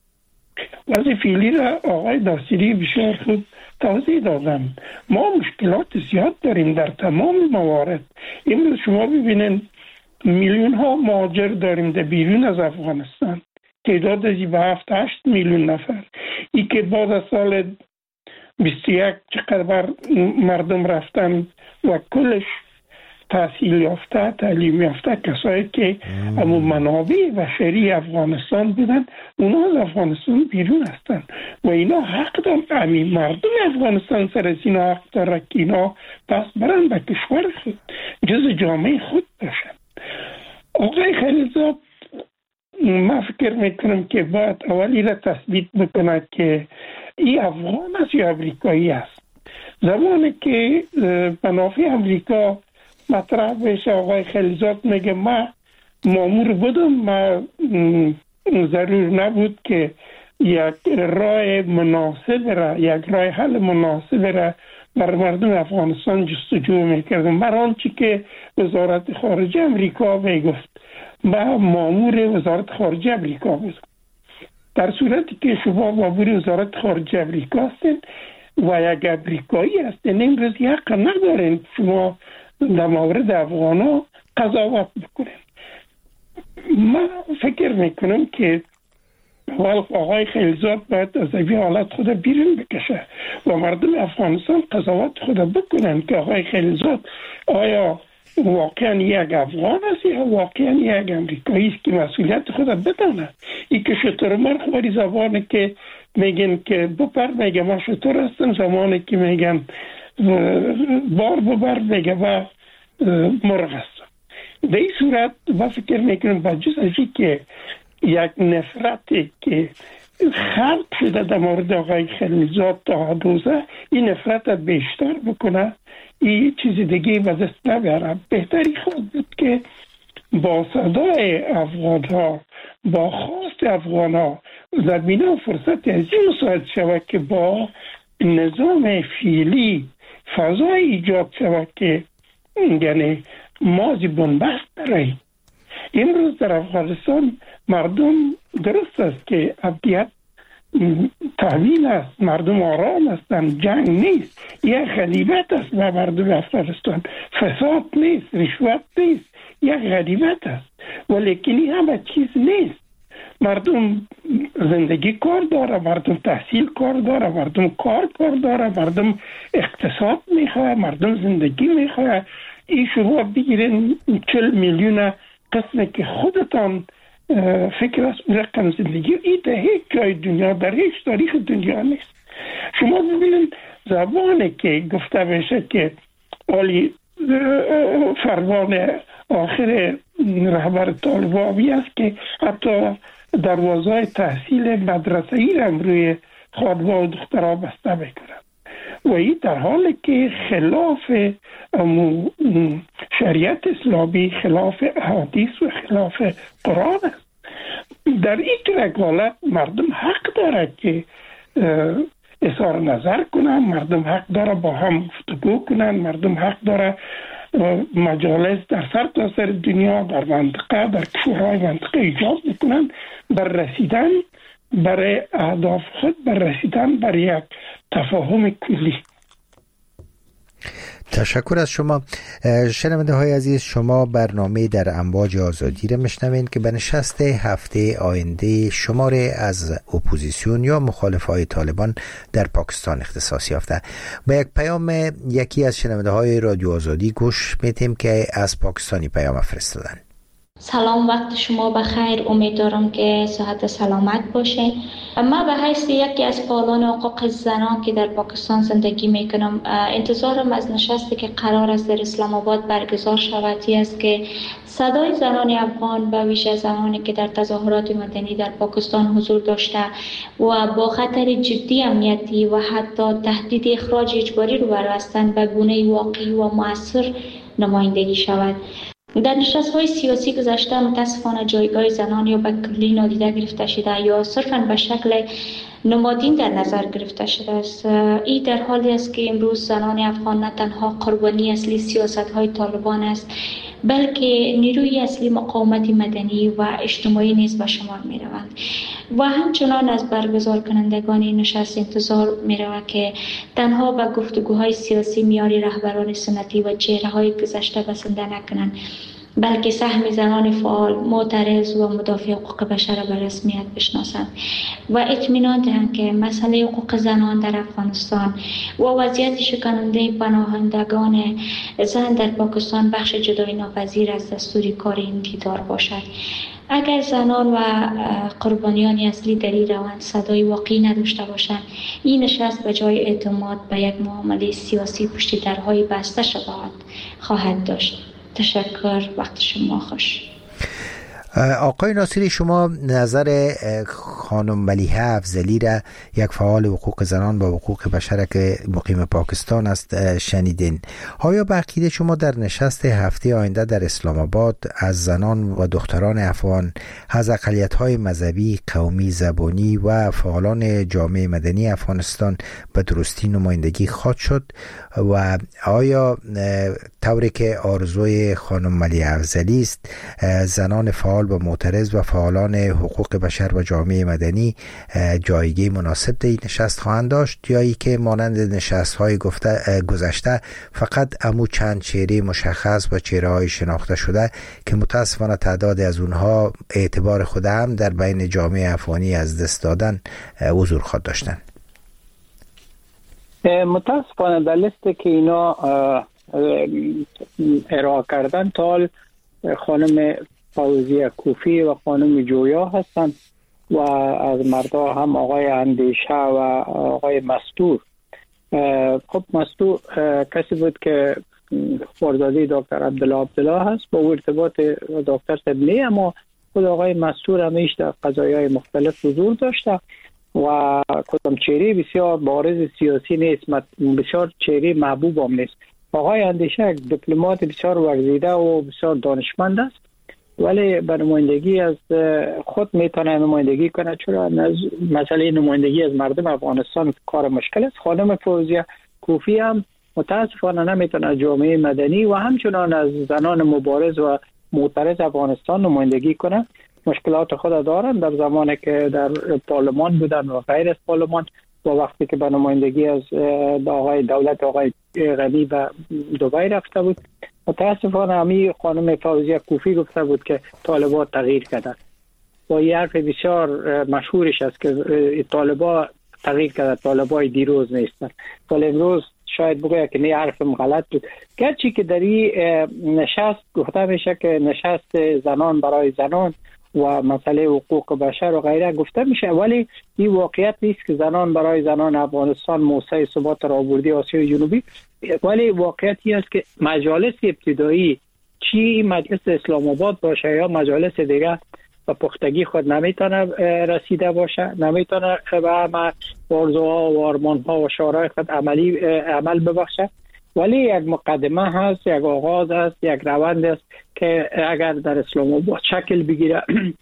وضع فعلی را آقای ناصری بسیار خوب توضیح دادن. ما مشکلات زیاد داریم در تمام موارد. امروز شما ببینید میلیون ها مهاجر داریم در بیرون از افغانستان، تعداد از 7-8 میلیون نفر. ای که بعد از سال 21 چقدر مردم رفتن و کلش تحصیل یافته، تعلیم یافته، کسایی که همون منابع بشری افغانستان بودن، اونا از افغانستان بیرون هستن و اینا حق دارن. مردم افغانستان سر از اینا حق داره که اینا پس برن به کشور خود، جز جامعه خود باشن. آقای خلیلزاد من فکر میکنم که باید اولی را تثبیت بکنه که این افغان است یا امریکایی است. زمانی که منافع امریکا مطرح بشه، آقای خلیلزاد میگه من مامور بودم، من ضرور نبود که یک راه مناسب را، یک راه حل مناسب را بر مردم افغانستان جستجو میکردم. بر آنچه که وزارت خارجه امریکا میگفت، من مامور وزارت خارجه امریکا بودم. در صورتی که شما مامور وزارت خارجه امریکا هستین و یک امریکایی هستین، امروز حق ندارین شما در مورد افغانا قضاوت بکنین. من فکر میکنم که آقای خلیلزاد باید از این حالت خود بیرون بکشه و مردم افغانستان قضاوت خود بکنن که آقای خلیلزاد آیا واقعا یک افغان است یا واقعا یک امریکایی است که مسئولیت خود بدانه. این که شطور مرغ باری زبانه که میگن که بپر، میگه من شطور هستم، زمانه که میگن بار ببر میگه و مرغ هستم. در این صورت من فکر میکنم بجز از این که یک نفرتی که خلق شده در مورد آقای خلیلزاد تا حدوزه، این نفرت بیشتر بکنه، این چیز دیگه به دست نبره. بهتری خود بود که با صدای افغان ها، با خواست افغان ها زمینه و فرصت از این مساعد شود که با نظام فعلی فضای ایجاد شود که یعنی مازی بنبست برای. امروز در افغانستان مردم درست است که امنیت تحویل است، مردم آرام هستند، جنگ نیست، یک غنیمت است به مردم افغانستان، فساد نیست، رشوت نیست، یک غنیمت است. ولیکن این همه چیز نیست. مردم زندگی کار داره، مردم تحصیل کار داره، مردم کار داره، مردم اقتصاد میخواه، مردم زندگی میخواه. این شما بگیرین 40 میلیون قسمه که خودتان فکر است رقم زندگی، این در هیچ جای دنیا، در هیچ تاریخ دنیا نیست. شما ببینید زبانه که گفته بشه که عالی فرمان آخر رهبر طالبانی است که حتی دروازه تحصیل مدرسه‌ای را روی خانم‌ها و دخترها بسته میکنند و این در حالی که خلاف شریعت اسلامی، خلاف احادیث و خلاف قرآن است. در این طرح حالت مردم حق داره که اظهار نظر کنن، مردم حق داره با هم گفتگو کنن، مردم حق داره مجالس در سرتاسر دنیا، در منطقه، در کشورهای منطقه ایجاد بکنن بر رسیدن برای اهداف خود، بر رسیدن بر یک تفاهم کلی. تشکر از شما. شنونده های عزیز، شما برنامه در امواج آزادی را میشنوین که به نشست هفته آینده شماره از اپوزیسیون یا مخالفای طالبان در پاکستان اختصاص یافته. با یک پیام یکی از شنونده های رادیو آزادی گوش میدیم که از پاکستانی پیام فرستادن. سلام، وقت شما بخیر. امیدوارم که صحت سلامت باشین. ما به حیث یکی از فعالان حقوق زنان که در پاکستان زندگی میکنم، انتظارم از نشستی که قرار است در اسلام آباد برگزار شود است که صدای زنان افغان به ویژه زنانی که در تظاهرات مدنی در پاکستان حضور داشته و با خطر جدی امنیتی و حتی تهدید اخراج اجباری رو هستند به گونه واقعی و مؤثر نمایندگی شود. در نشست‌های سیاسی گذشته متاسفانه جایگاه زنان یا به کلی نادیده گرفته شده یا صرفاً به شکل نمادین در نظر گرفته شده است. این در حالی است که امروز زنان افغان نه تنها قربانی اصلی سیاست‌های طالبان است، بلکه نیروی اصلی مقاومت مدنی و اجتماعی نیز به شمار می روند و همچنان از برگزار کنندگان این نشست انتظار می رود که تنها به گفتگوهای سیاسی میان رهبران سنتی و چهره‌های گذشته بسنده نکنند، بلکه سهم زنان فعال، معترض و مدافع حقوق بشر به رسمیت بشناسند و اطمینان دهند که مسئله حقوق زنان در افغانستان و وضعیت شکننده پناهندگان زن در پاکستان بخش جدای ناپذیر از دستور کار این دیدار باشد. اگر زنان و قربانیان اصلی در این روند صدای واقعی نداشته باشند، این نشست به جای اعتماد به یک معامله سیاسی پشت درهای بسته خواهد داشت. تشکر، وقت شما خوش. آقای ناصری، شما نظر خانم ملیحه افضلی را، یک فعال حقوق زنان و حقوق بشر که مقیم پاکستان است، شنیدین. آیا به عقیده شما در نشست هفته آینده در اسلام آباد از زنان و دختران افغان، از اقلیت‌های مذهبی، قومی، زبانی و فعالان جامعه مدنی افغانستان به درستی نمایندگی خواهد شد؟ و آیا طوری که آرزوی خانم ملیحه افضلی است، زنان فعال و معترض و فعالان حقوق بشر و جامعه مدنی جایگاه مناسب در این نشست خواهند داشت، یا ای که مانند نشست‌های گذشته فقط امو چند چهره مشخص و چهره‌های شناخته شده که متاسفانه تعداد از اونها اعتبار خود هم در بین جامعه افغانی از دست دادن حضور خواهد داشتن؟ متاسفانه در لیستی که اینا ارائه کردن تا خانم فوزیه کوفی و خانم جویا هستند و از مردا هم آقای اندیشه و آقای مستور. خب مستور کسی بود که فرزادی دکتر عبدالله هست، با ارتباط دکتر سبنی، اما خود آقای مستور همیشه در قضایای مختلف حضور داشته و کدام چهره بسیار بارز سیاسی نیست، بسیار چهره محبوب هم نیست. آقای اندیشه یک دیپلمات بسیار ورزیده و بسیار دانشمند است، ولی به نمایندگی از خود میتونه نمایندگی کنه، چرا مسئله نمایندگی از مردم افغانستان کار مشکل است. خانم فوزیه کوفی هم متاسفانه نمیتونه جامعه مدنی و همچنان از زنان مبارز و معترض افغانستان نمایندگی کنه. مشکلات خود دارن در زمانی که در پارلمان بودن و غیر از پارلمان و وقتی که به نمایندگی از آقای دولت آقای غنی به دبی رفته بود. متاسفانه همی خانم فوزیه کوفی گفته بود که طالبان تغییر کردن و یه حرف بسیار مشهورش است که طالبان تغییر کردن، طالبان دیروز نیستن. ولی امروز شاید بگوید که نه، حرفم غلط بود. گرچه که در این نشست گفته میشه که نشست زنان برای زنان و مسئله حقوق بشر و غیره گفته میشه، ولی این واقعیت نیست که زنان برای زنان افغانستان موسع ثبات را آوردی آسیای جنوبی، ولی واقعیتی است که مجالس ابتدایی، چی مجلس اسلام آباد باشه یا مجالس دیگه، و پختگی خود نمیتونه رسیده باشه، نمیتونه به آرزوها و آرمانها و شعارهای خود عمل ببخشه. ولی یک مقدمه هست، یک آغاز است، یک روند است که اگر در اسلام آباد شکل بگیره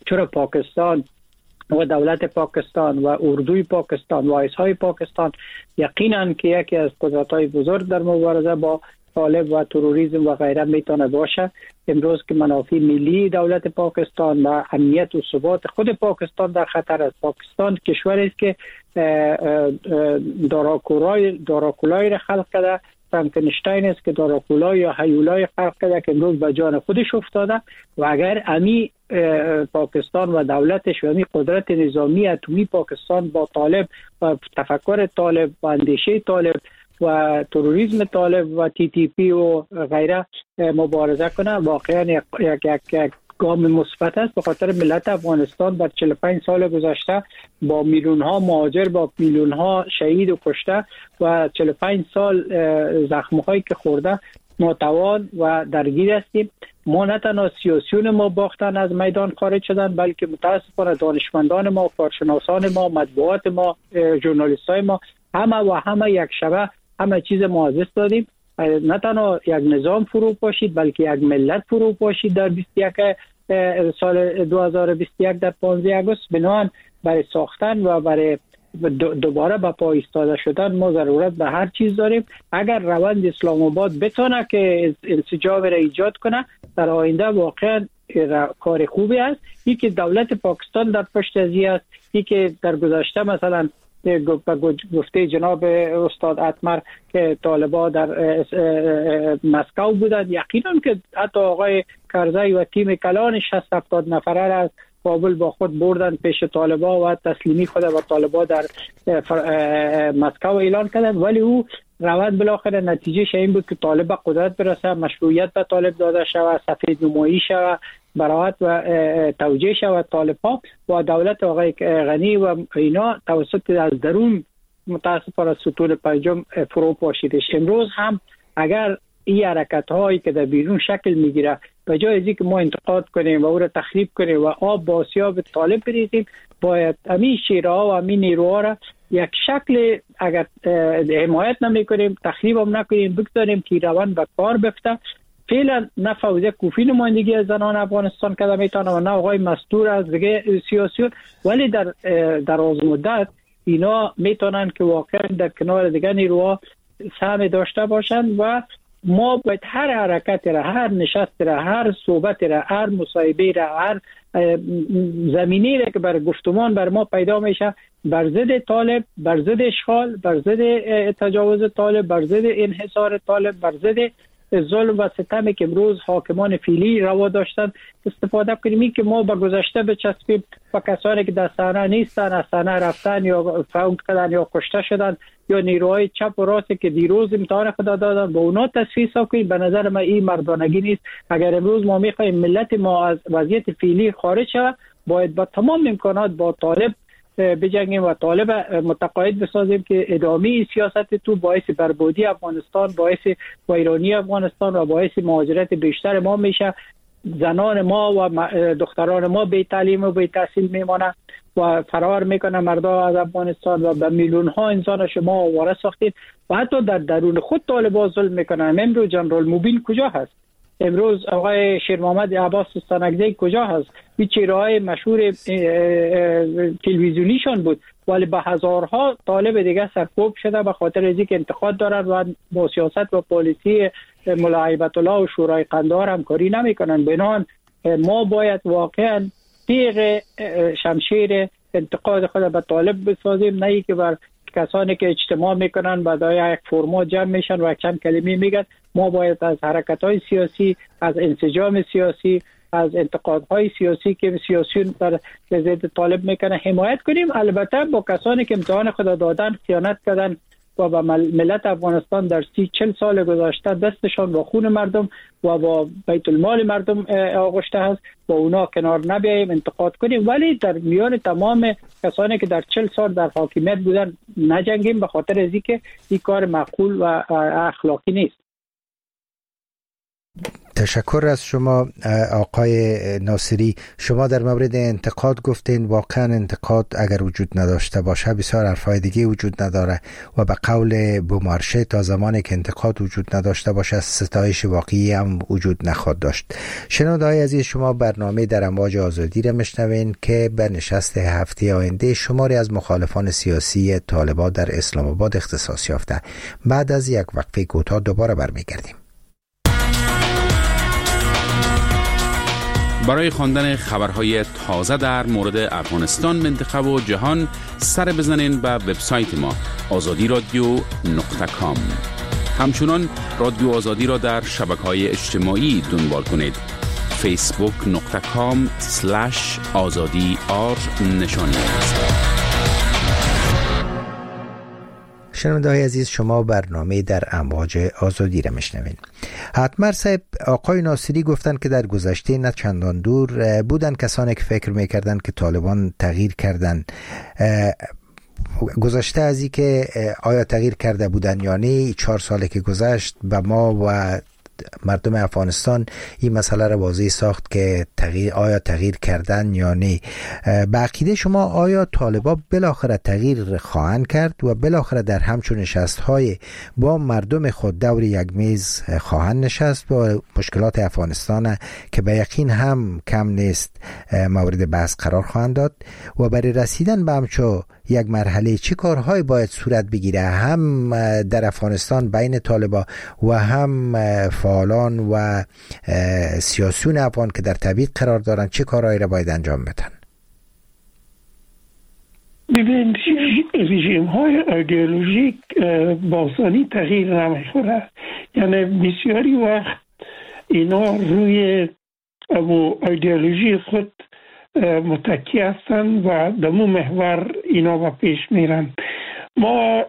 چرا پاکستان و دولت پاکستان و اردوی پاکستان و وایس‌های پاکستان یقینا که یکی از قدرت‌های بزرگ در مبارزه با طالب و تروریسم و غیره میتونه باشه. امروز که منافع ملی دولت پاکستان و امنیت و ثبات خود پاکستان در خطر است. پاکستان کشوری است که داراکولای را خلق کرده، فرانکنشتاین است که داراکولای یا هیولای خلق کرده که امروز به جان خودش افتاده و اگر امی پاکستان و دولتش و امی قدرت نظامی اتمی پاکستان با طالب و تفکر طالب و اندیشه طالب و تروریسم طالب و TTP و غیره مبارزه کنه، واقعا یک گام مثبت است. به خاطر ملت افغانستان در 45 سال گذشته با میلیون ها مهاجر، با میلیون ها شهید و کشته و 45 سال زخم هایی که خورده ناتوان و درگیر هستیم. ما نه تنها سیاسیون ما باختن از میدان خارج شدن، بلکه متاسفانه دانشمندان ما، کارشناسان ما، مطبوعات ما، ژورنالیست های ما همه یک شبه همه چیز ما از دست دادیم. نه تنها یک نظام فرو پاشید بلکه یک ملت فرو پاشید در 21 سال 2021 در 15 آگوست. بنابراین برای ساختن و برای دوباره به پا ایستاده شدن ما ضرورت به هر چیز داریم. اگر روند اسلام آباد بتونه که انسجام را ایجاد کنه در آینده واقعا کار خوبی است. این که دولت پاکستان در پشت ازی است، این که در گذشته مثلا گفته جناب استاد اتمر که طالبان در مسکو بودند، یقینا که حتی آقای کرزی و تیم کلانش 60-70 نفره را از کابل با خود بردن پیش طالبان و تسلیمی خود با طالبان در مسکو اعلان کردند، ولی او روند بالاخره نتیجه این بود که طالب به قدرت برسه، مشروعیت به طالب داده شود، سفید نمایی شود، براعت و توجیه شود طالب ها و دولت آقای غنی و اینا توسط از درون متاسفانه از ستون پنجم فرو پاشیدش. امروز هم اگر این حرکت هایی که در بیرون شکل میگیره به جای از اینکه ما انتقاد کنیم و او را تخریب کنیم و آب با آسیاب طالب بریزیم، باید همین شیرها و همین نیروها را یک شکل اگر حمایت نمی کنیم، تخریب هم نکنیم، بگذاریم که روند به کار بفته. فعلا نه فوزیه کوفی نمایندگی از زنان افغانستان کده میتونه و نه آقای مستور از دیگه سیاسیون، ولی در آز مدت اینا میتونن که واقعا در کنار دیگه نیروها سهم داشته باشند و ما باید هر حرکت را، هر نشست را، هر صحبت را، هر مصاحبه را، هر زمینی را که بر گفتمان بر ما پیدا میشه بر ضد طالب، بر ضد اشغال، بر ضد تجاوز طالب، بر ضد انحصار طالب، بر ضد ظلم و ستمی که امروز حاکمان فعلی روا داشتن استفاده کنیم. این که ما به گذشته بچسبیم و کسانی که در صحنه نیستن از صحنه رفتن یا فوت کردن یا کشته شدن یا نیروهای چپ و راست که دیروز امتحان خود دادن با اونا تصفیه کنیم، به نظر من این مردانگی نیست. اگر امروز ما میخوایم ملت ما از وضعیت فعلی خارج شود، باید با تمام امکانات با طالب بجنگیم و طالب متقاعد بسازیم که ادامه سیاست تو باعث بربادی افغانستان، باعث ویرانی افغانستان و باعث مهاجرت بیشتر ما میشه. زنان ما و دختران ما بی تعلیم و بی تحصیل میمانند و فرار میکنه مردا از افغانستان و به میلیون ها انسان شما آواره ساختید و حتی در درون خود طالبان ظلم میکنن. امروز جنرال موبین کجا هست؟ امروز آقای شیر محمد عباس استانکزی کجا هست؟ این چهره‌های مشهور تلویزیونیشان بود، ولی به هزارها طالب دیگه سرکوب شده به خاطر از اینکه انتقاد دارند و با سیاست و پالیسی ملا هیبت الله و شورای قندهار همکاری نمیکنن. بنابراین ما باید واقعا تیغ شمشیر انتقاد خود به طالب بسازیم، نه که بر کسانی که اجتماع میکنن بعد یک فرما جمع میشن و چند کلمه میگن. ما باید از حرکت‌های سیاسی، از انسجام سیاسی، از انتقادهای سیاسی که سیاسیون در ضد طالب میکنه حمایت کنیم. البته با کسانی که امتحان خود دادن، خیانت کردن و با ملت افغانستان در 30-40 سال گذشته دستشان با خون مردم و با بیت المال مردم آغشته هست، با اونا کنار نبیاییم، انتقاد کنیم، ولی در میان تمام کسانی که در 40 سال در حاکمیت بودن نجنگیم، به خاطر از اینکه این کار معقول و اخلاقی نیست. تشکر از شما آقای ناصری. شما در مورد انتقاد گفتین، واقعا انتقاد اگر وجود نداشته باشه بسیار حرفای دیگه وجود نداره و به قول بومارشه تا زمانی که انتقاد وجود نداشته باشه ستایش واقعی هم وجود نخواهد داشت. شنونده‌های عزیز، شما برنامه در امواج آزادی را میشنوین که به نشست هفته آینده شماری از مخالفان سیاسی طالبان در اسلام آباد اختصاص یافته. بعد از یک وقفه کوتاه دوباره برمیگردیم. برای خواندن خبرهای تازه در مورد افغانستان، منطقه و جهان سر بزنین به وبسایت ما azadiradio.com. همچنان رادیو آزادی را در شبکه‌های اجتماعی دنبال کنید. facebook.com/azadi_r نشانی است. شنونده‌های عزیز، شما برنامه در امواج آزادی را میشنوین. حتمر صاحب، آقای ناصری گفتن که در گذشته نه چندان دور بودن کسانی که فکر میکردن که طالبان تغییر کردن. گذشته از این که آیا تغییر کرده بودن یا نه، 4 ساله که گذشت به ما و مردم افغانستان این مسئله را واضح ساخت که آیا تغییر کردن یا نه. به عقیده شما آیا طالبان بالاخره تغییر خواهند کرد و بالاخره در همچون نشست‌های با مردم خود دور یک میز خواهند نشست و مشکلات افغانستان که به یقین هم کم نیست مورد بحث قرار خواهند داد؟ و برای رسیدن به همچو یک مرحله چه کارهایی باید صورت بگیره، هم در افغانستان بین طالبان و هم فعالان و سیاسیون افغان که در تبعید قرار دارن، چه کارهایی را باید انجام بدن؟ ببین، رژیم های ایدئولوژیک با آسانی تغییر نمیخوره. یعنی بسیاری وقت اینا روی ایدئولوژی خود متکی هستند و دمو محور اینا با پیش میرن. ما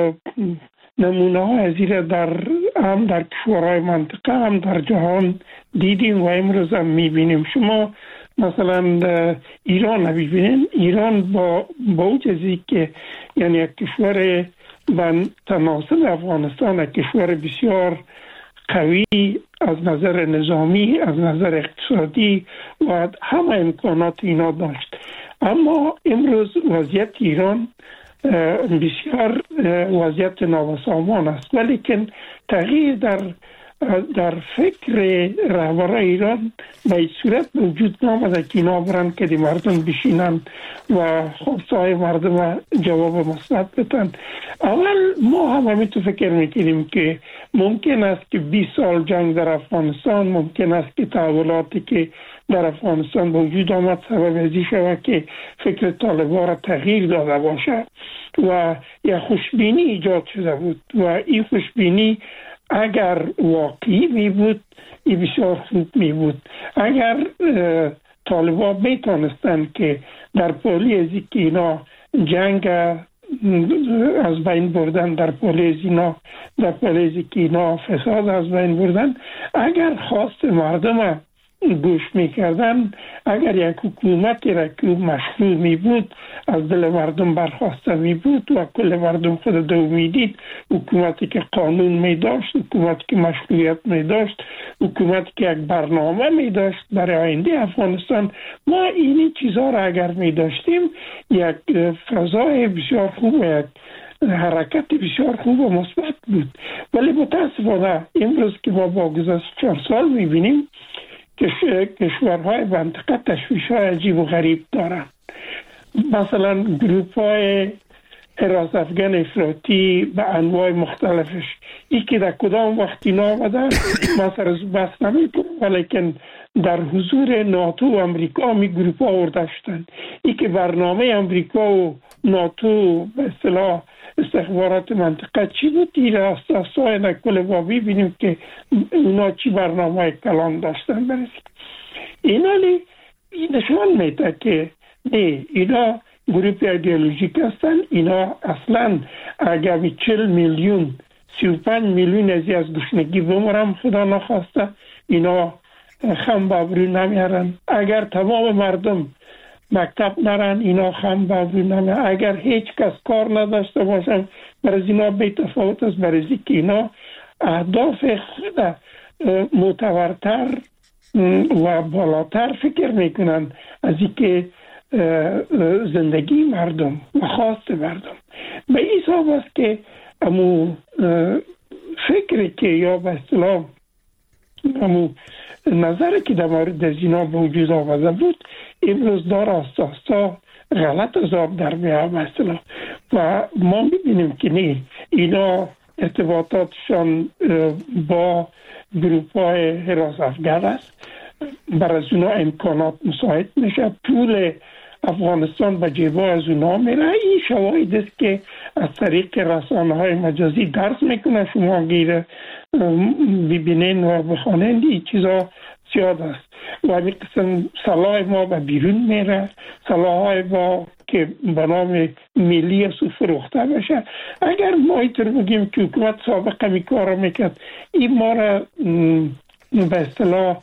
نمونه ها از این هم در کشورهای منطقه هم در جهان دیدیم و امروز هم میبینیم. شما مثلا ایران ببینید، ایران با وجودی که یعنی یک کشور به تناسب افغانستان، یک کشور بسیار قوی از نظر نظامی، از نظر اقتصادی و همه امکانات اینا داشت، اما امروز وضعیت ایران بسیار وضعیت نابسامان است. ولیکن تغییر در فکر رهبران ایران به این صورت وجود نامده که اینا برن که دی مردم بشینن و خواستهای مردم جواب مثبت بدن. اول ما هم همین تو فکر میکنیم که ممکن است که 20 سال جنگ در افغانستان، ممکن است که تحولاتی که در افغانستان به وجود آمد سبب ازی شود که فکر طالبان را تغییر داده باشه و یا خوشبینی ایجاد شده بود و این خوشبینی اگر واقعی می بود این بسیار خوب می بود. اگر طالبان میتونستند که در پولی از که اینا جنگ از بین بردن، در پولی که اینا فساد از بین بردن، اگر خواست مردم گوش میکردن، اگر یک حکومتی را که مشروع می بود از دل مردم برخواسته می بود و کل مردم خود دو می دید، حکومتی که قانون می داشت، حکومتی که مشروعیت می داشت، حکومتی که یک برنامه می داشت برای آینده افغانستان، ما اینی چیزها را اگر می داشتیم یک فضای بسیار خوب، یک حرکت بسیار خوب و مثبت بود. ولی متاسفانه امروز که ما با گذشت 4 سال می بینیم کشورهای منطقه تشویش‌های عجیب و غریب دارند. مثلا گروه‌های حراس افغان افراطی به انواع مختلفش، ای که در کدام وقتی نامده مثلا بس نمیکنه، ولیکن در حضور ناتو و امریکا می گروه‌ها آورده شدند. ای که برنامه امریکا و ناتو به اصطلاح استخبارات منطقه چی بود، این اساسای نکل با ببینیم که اونا چی برنامه کلان داشتن برسید. اینا نشان میده که نه، اینا گروپ ایدئولوژیک هستن. اینا اصلا اگر 40 میلیون 35 میلیون از گشنگی بمرم خدا نخواسته، اینا خم بابرو نمیارن. اگر تمام مردم مکتب نرن، اینا خم بابرو نمیارن. اگر هیچ کس کار نداشته باشن، برای اینا بی تفاوت است، برای که اینا اهداف خود معتبرتر و بالاتر فکر میکنن از اینکه زندگی مردم و خواست مردم. به این حساب است که امو فکری که یا به اصطلاح امو نظری که در مورد اینا به وجود آمده بود امروز دار آستا غلط از آب در میاد به اصطلاح. و ما میبینیم که نه، اینا ارتباطاتشان با گروپ های حراس افغان است، برای از اونا امکانات مساعد میشه، پول افغانستان به جیبا از اونا میره. این شواهد است که از طریق رسانه های مجازی درس میکنه، شما گیره ببینین و بخوانین، این چیزا زیاد است. و این قسم سلاح ما به بیرون میره، سلاح های ما که به نام ملی است و فروخته بشه. اگر ما اینطور بگیم که حکومت سابق می کار میکرد، این ما را به اصطلاح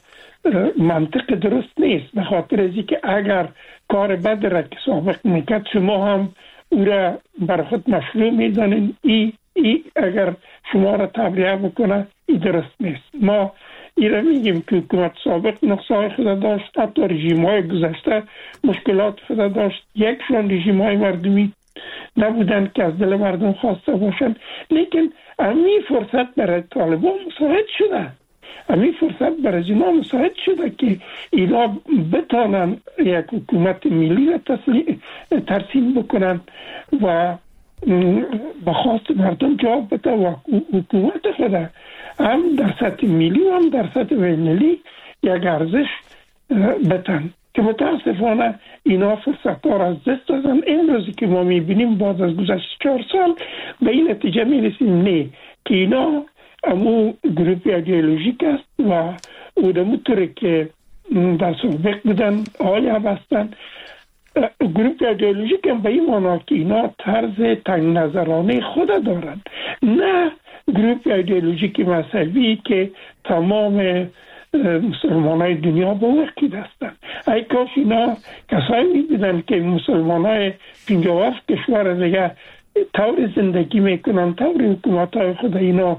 منطق درست نیست، به خاطر از اینکه اگر کار بد را که سابق میکرد شما هم او را بر خود مشروع میدانین، ای اگر شما را تبریه بکنه ای درست نیست. ما ای را میگیم که حکومت سابق نقصهای خود داشت، حتی رژیم های گذشته مشکلات خود داشت، یکشان رژیم های مردمی نبودن که از دل مردم خواسته باشن، لیکن همین فرصت برای طالبان مساعد شده، همین فرصت برای اینا مساعد شده که اینا بتانن یک حکومت ملی را ترسیم بکنن و به خواست مردم جواب بده و حکومت خود هم در سطح ملی و هم در سطح بین‌المللی یک ارزش بتن که متاسفانه اینا فرصت ها را از دست دادن. این روزی که ما میبینیم بعد از گذشت 4 سال به این نتیجه میرسیم نه که اینا امو گروپ ایدئولوژیک است و او طوری که در سابق بودن آیا بستن. گروپ ایدئولوژیک هم به این معنا که اینا طرز تنگ نظرانه خود دارند، نه گروپ ایدئولوژیک مذهبی که تمام مسلمان های دنیا با وقید هستند. ای کاش اینا کسایی می‌بودن که مسلمان های 57 کشور دیگه طور زندگی میکنن، طور حکومت های خود اینا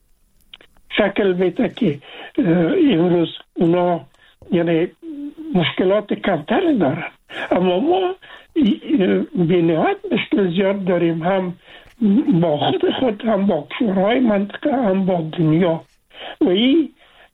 شکل بیده که امروز اونا یعنی مشکلات کمتر دارن. اما ما به نهایت مشکل زیاد داریم، هم با خود هم با کشورهای منطقه هم با دنیا، و این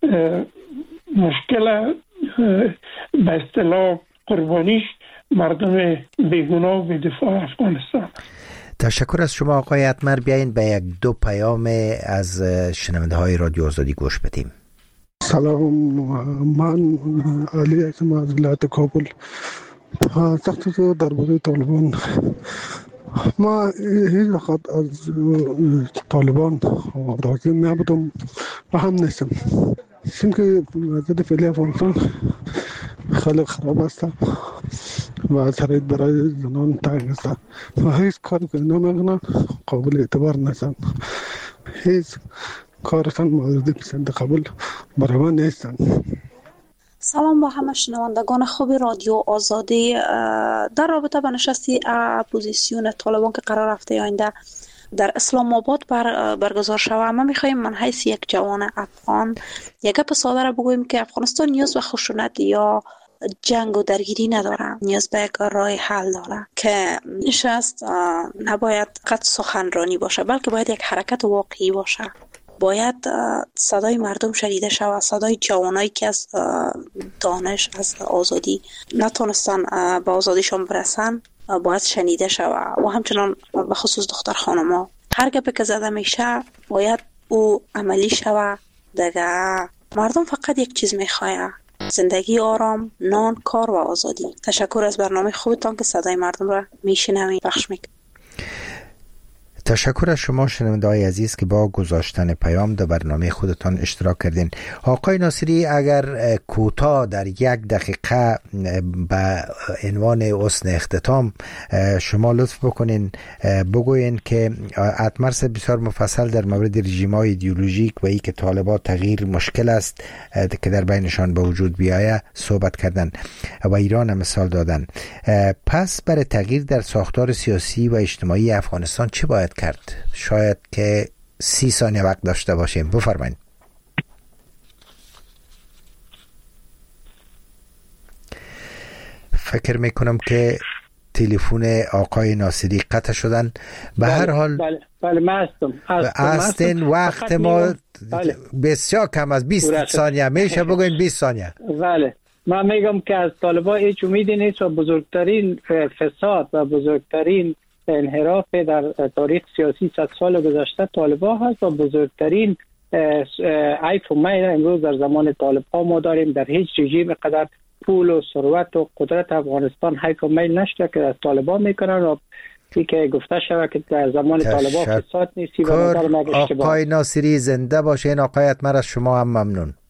مشکل به اصطلاح قربانیش مردم بیگناه و بدفاع افغانستان. تشکر از شما آقای اتمر. بیاین به یک دو پیام از شنونده های رادیو آزادی گوش بدیم. سلام، من علی هستم از ولایت کابل. سخت درباره طالبان ما هیچ وقت از طالبان راضی نبودم و هم نیستم، چون که وضعیت فعلی افغانستان خیلی خراب است و شرایط برای زنان تنگ است و هیچ کاری که اینا میکنن قابل اعتبار نیستن، هیچ کارشان مورد پسند قبول برای من نیستن. سلام با همه شنوندگان خوب رادیو آزادی. در رابطه با نشست اپوزیسیون طالبان که قرار هفته آینده در اسلام آباد برگزار شود، ما میخوایم من حیث یک جوان افغان یک گپ ساده را بگوییم که افغانستان نیاز به خشونت یا جنگ و درگیری نداره، نیاز به یک راه حل داره که نشست نباید فقط سخنرانی باشه بلکه باید یک حرکت واقعی باشه. باید صدای مردم شنیده شود، صدای جوانایی که از دانش از آزادی نتونستن به آزادیشون برسن باید شنیده شود و همچنان به خصوص دختر خانما هر گپی که زده میشه باید او عملی شود. دیگه مردم فقط یک چیز میخواه، زندگی آرام، نان، کار و آزادی. تشکر از برنامه خوبتان که صدای مردم را میشنوید پخش میکنید. تشکر از شما شنونده‌های عزیز که با گذاشتن پیام در برنامه خودتان اشتراک کردین. آقای ناصری اگر کوتاه در 1 دقیقه به عنوان حسن اختتام شما لطف بکنین بگوین که اتمرس بسیار مفصل در مورد رژیم‌های ایدئولوژیک و ای که طالبان تغییر مشکل است که در بینشان به وجود بیایه صحبت کردن و ایران هم مثال دادن. پس برای تغییر در ساختار سیاسی و اجتماعی افغانستان چه باید کرد؟ شاید که 30 ثانیه وقت داشته باشیم، بفرمایید. فکر میکنم که تلفن آقای ناصری قطع شدن. به هر حال بله من هستین. وقت ما بسیار کم از 20 ثانیه میشه بگوین 20 ثانیه. بله من میگم که از طالبان هیچ امیدی نیست و بزرگترین فساد و بزرگترین انحراف در تاریخ سیاسی 100 سال گذشته طالبان هست و بزرگترین عیف و میل امروز در زمان طالبان ما داریم. در هیچ رژیم قدر پول و ثروت و قدرت افغانستان حیف و میل نشده که از طالبان میکنن و که گفته شده که در زمان طالبان فساد نیستی و نظر ما اشتباه. آقای ناصری زنده باشین. آقای اتمر از شما هم ممنون.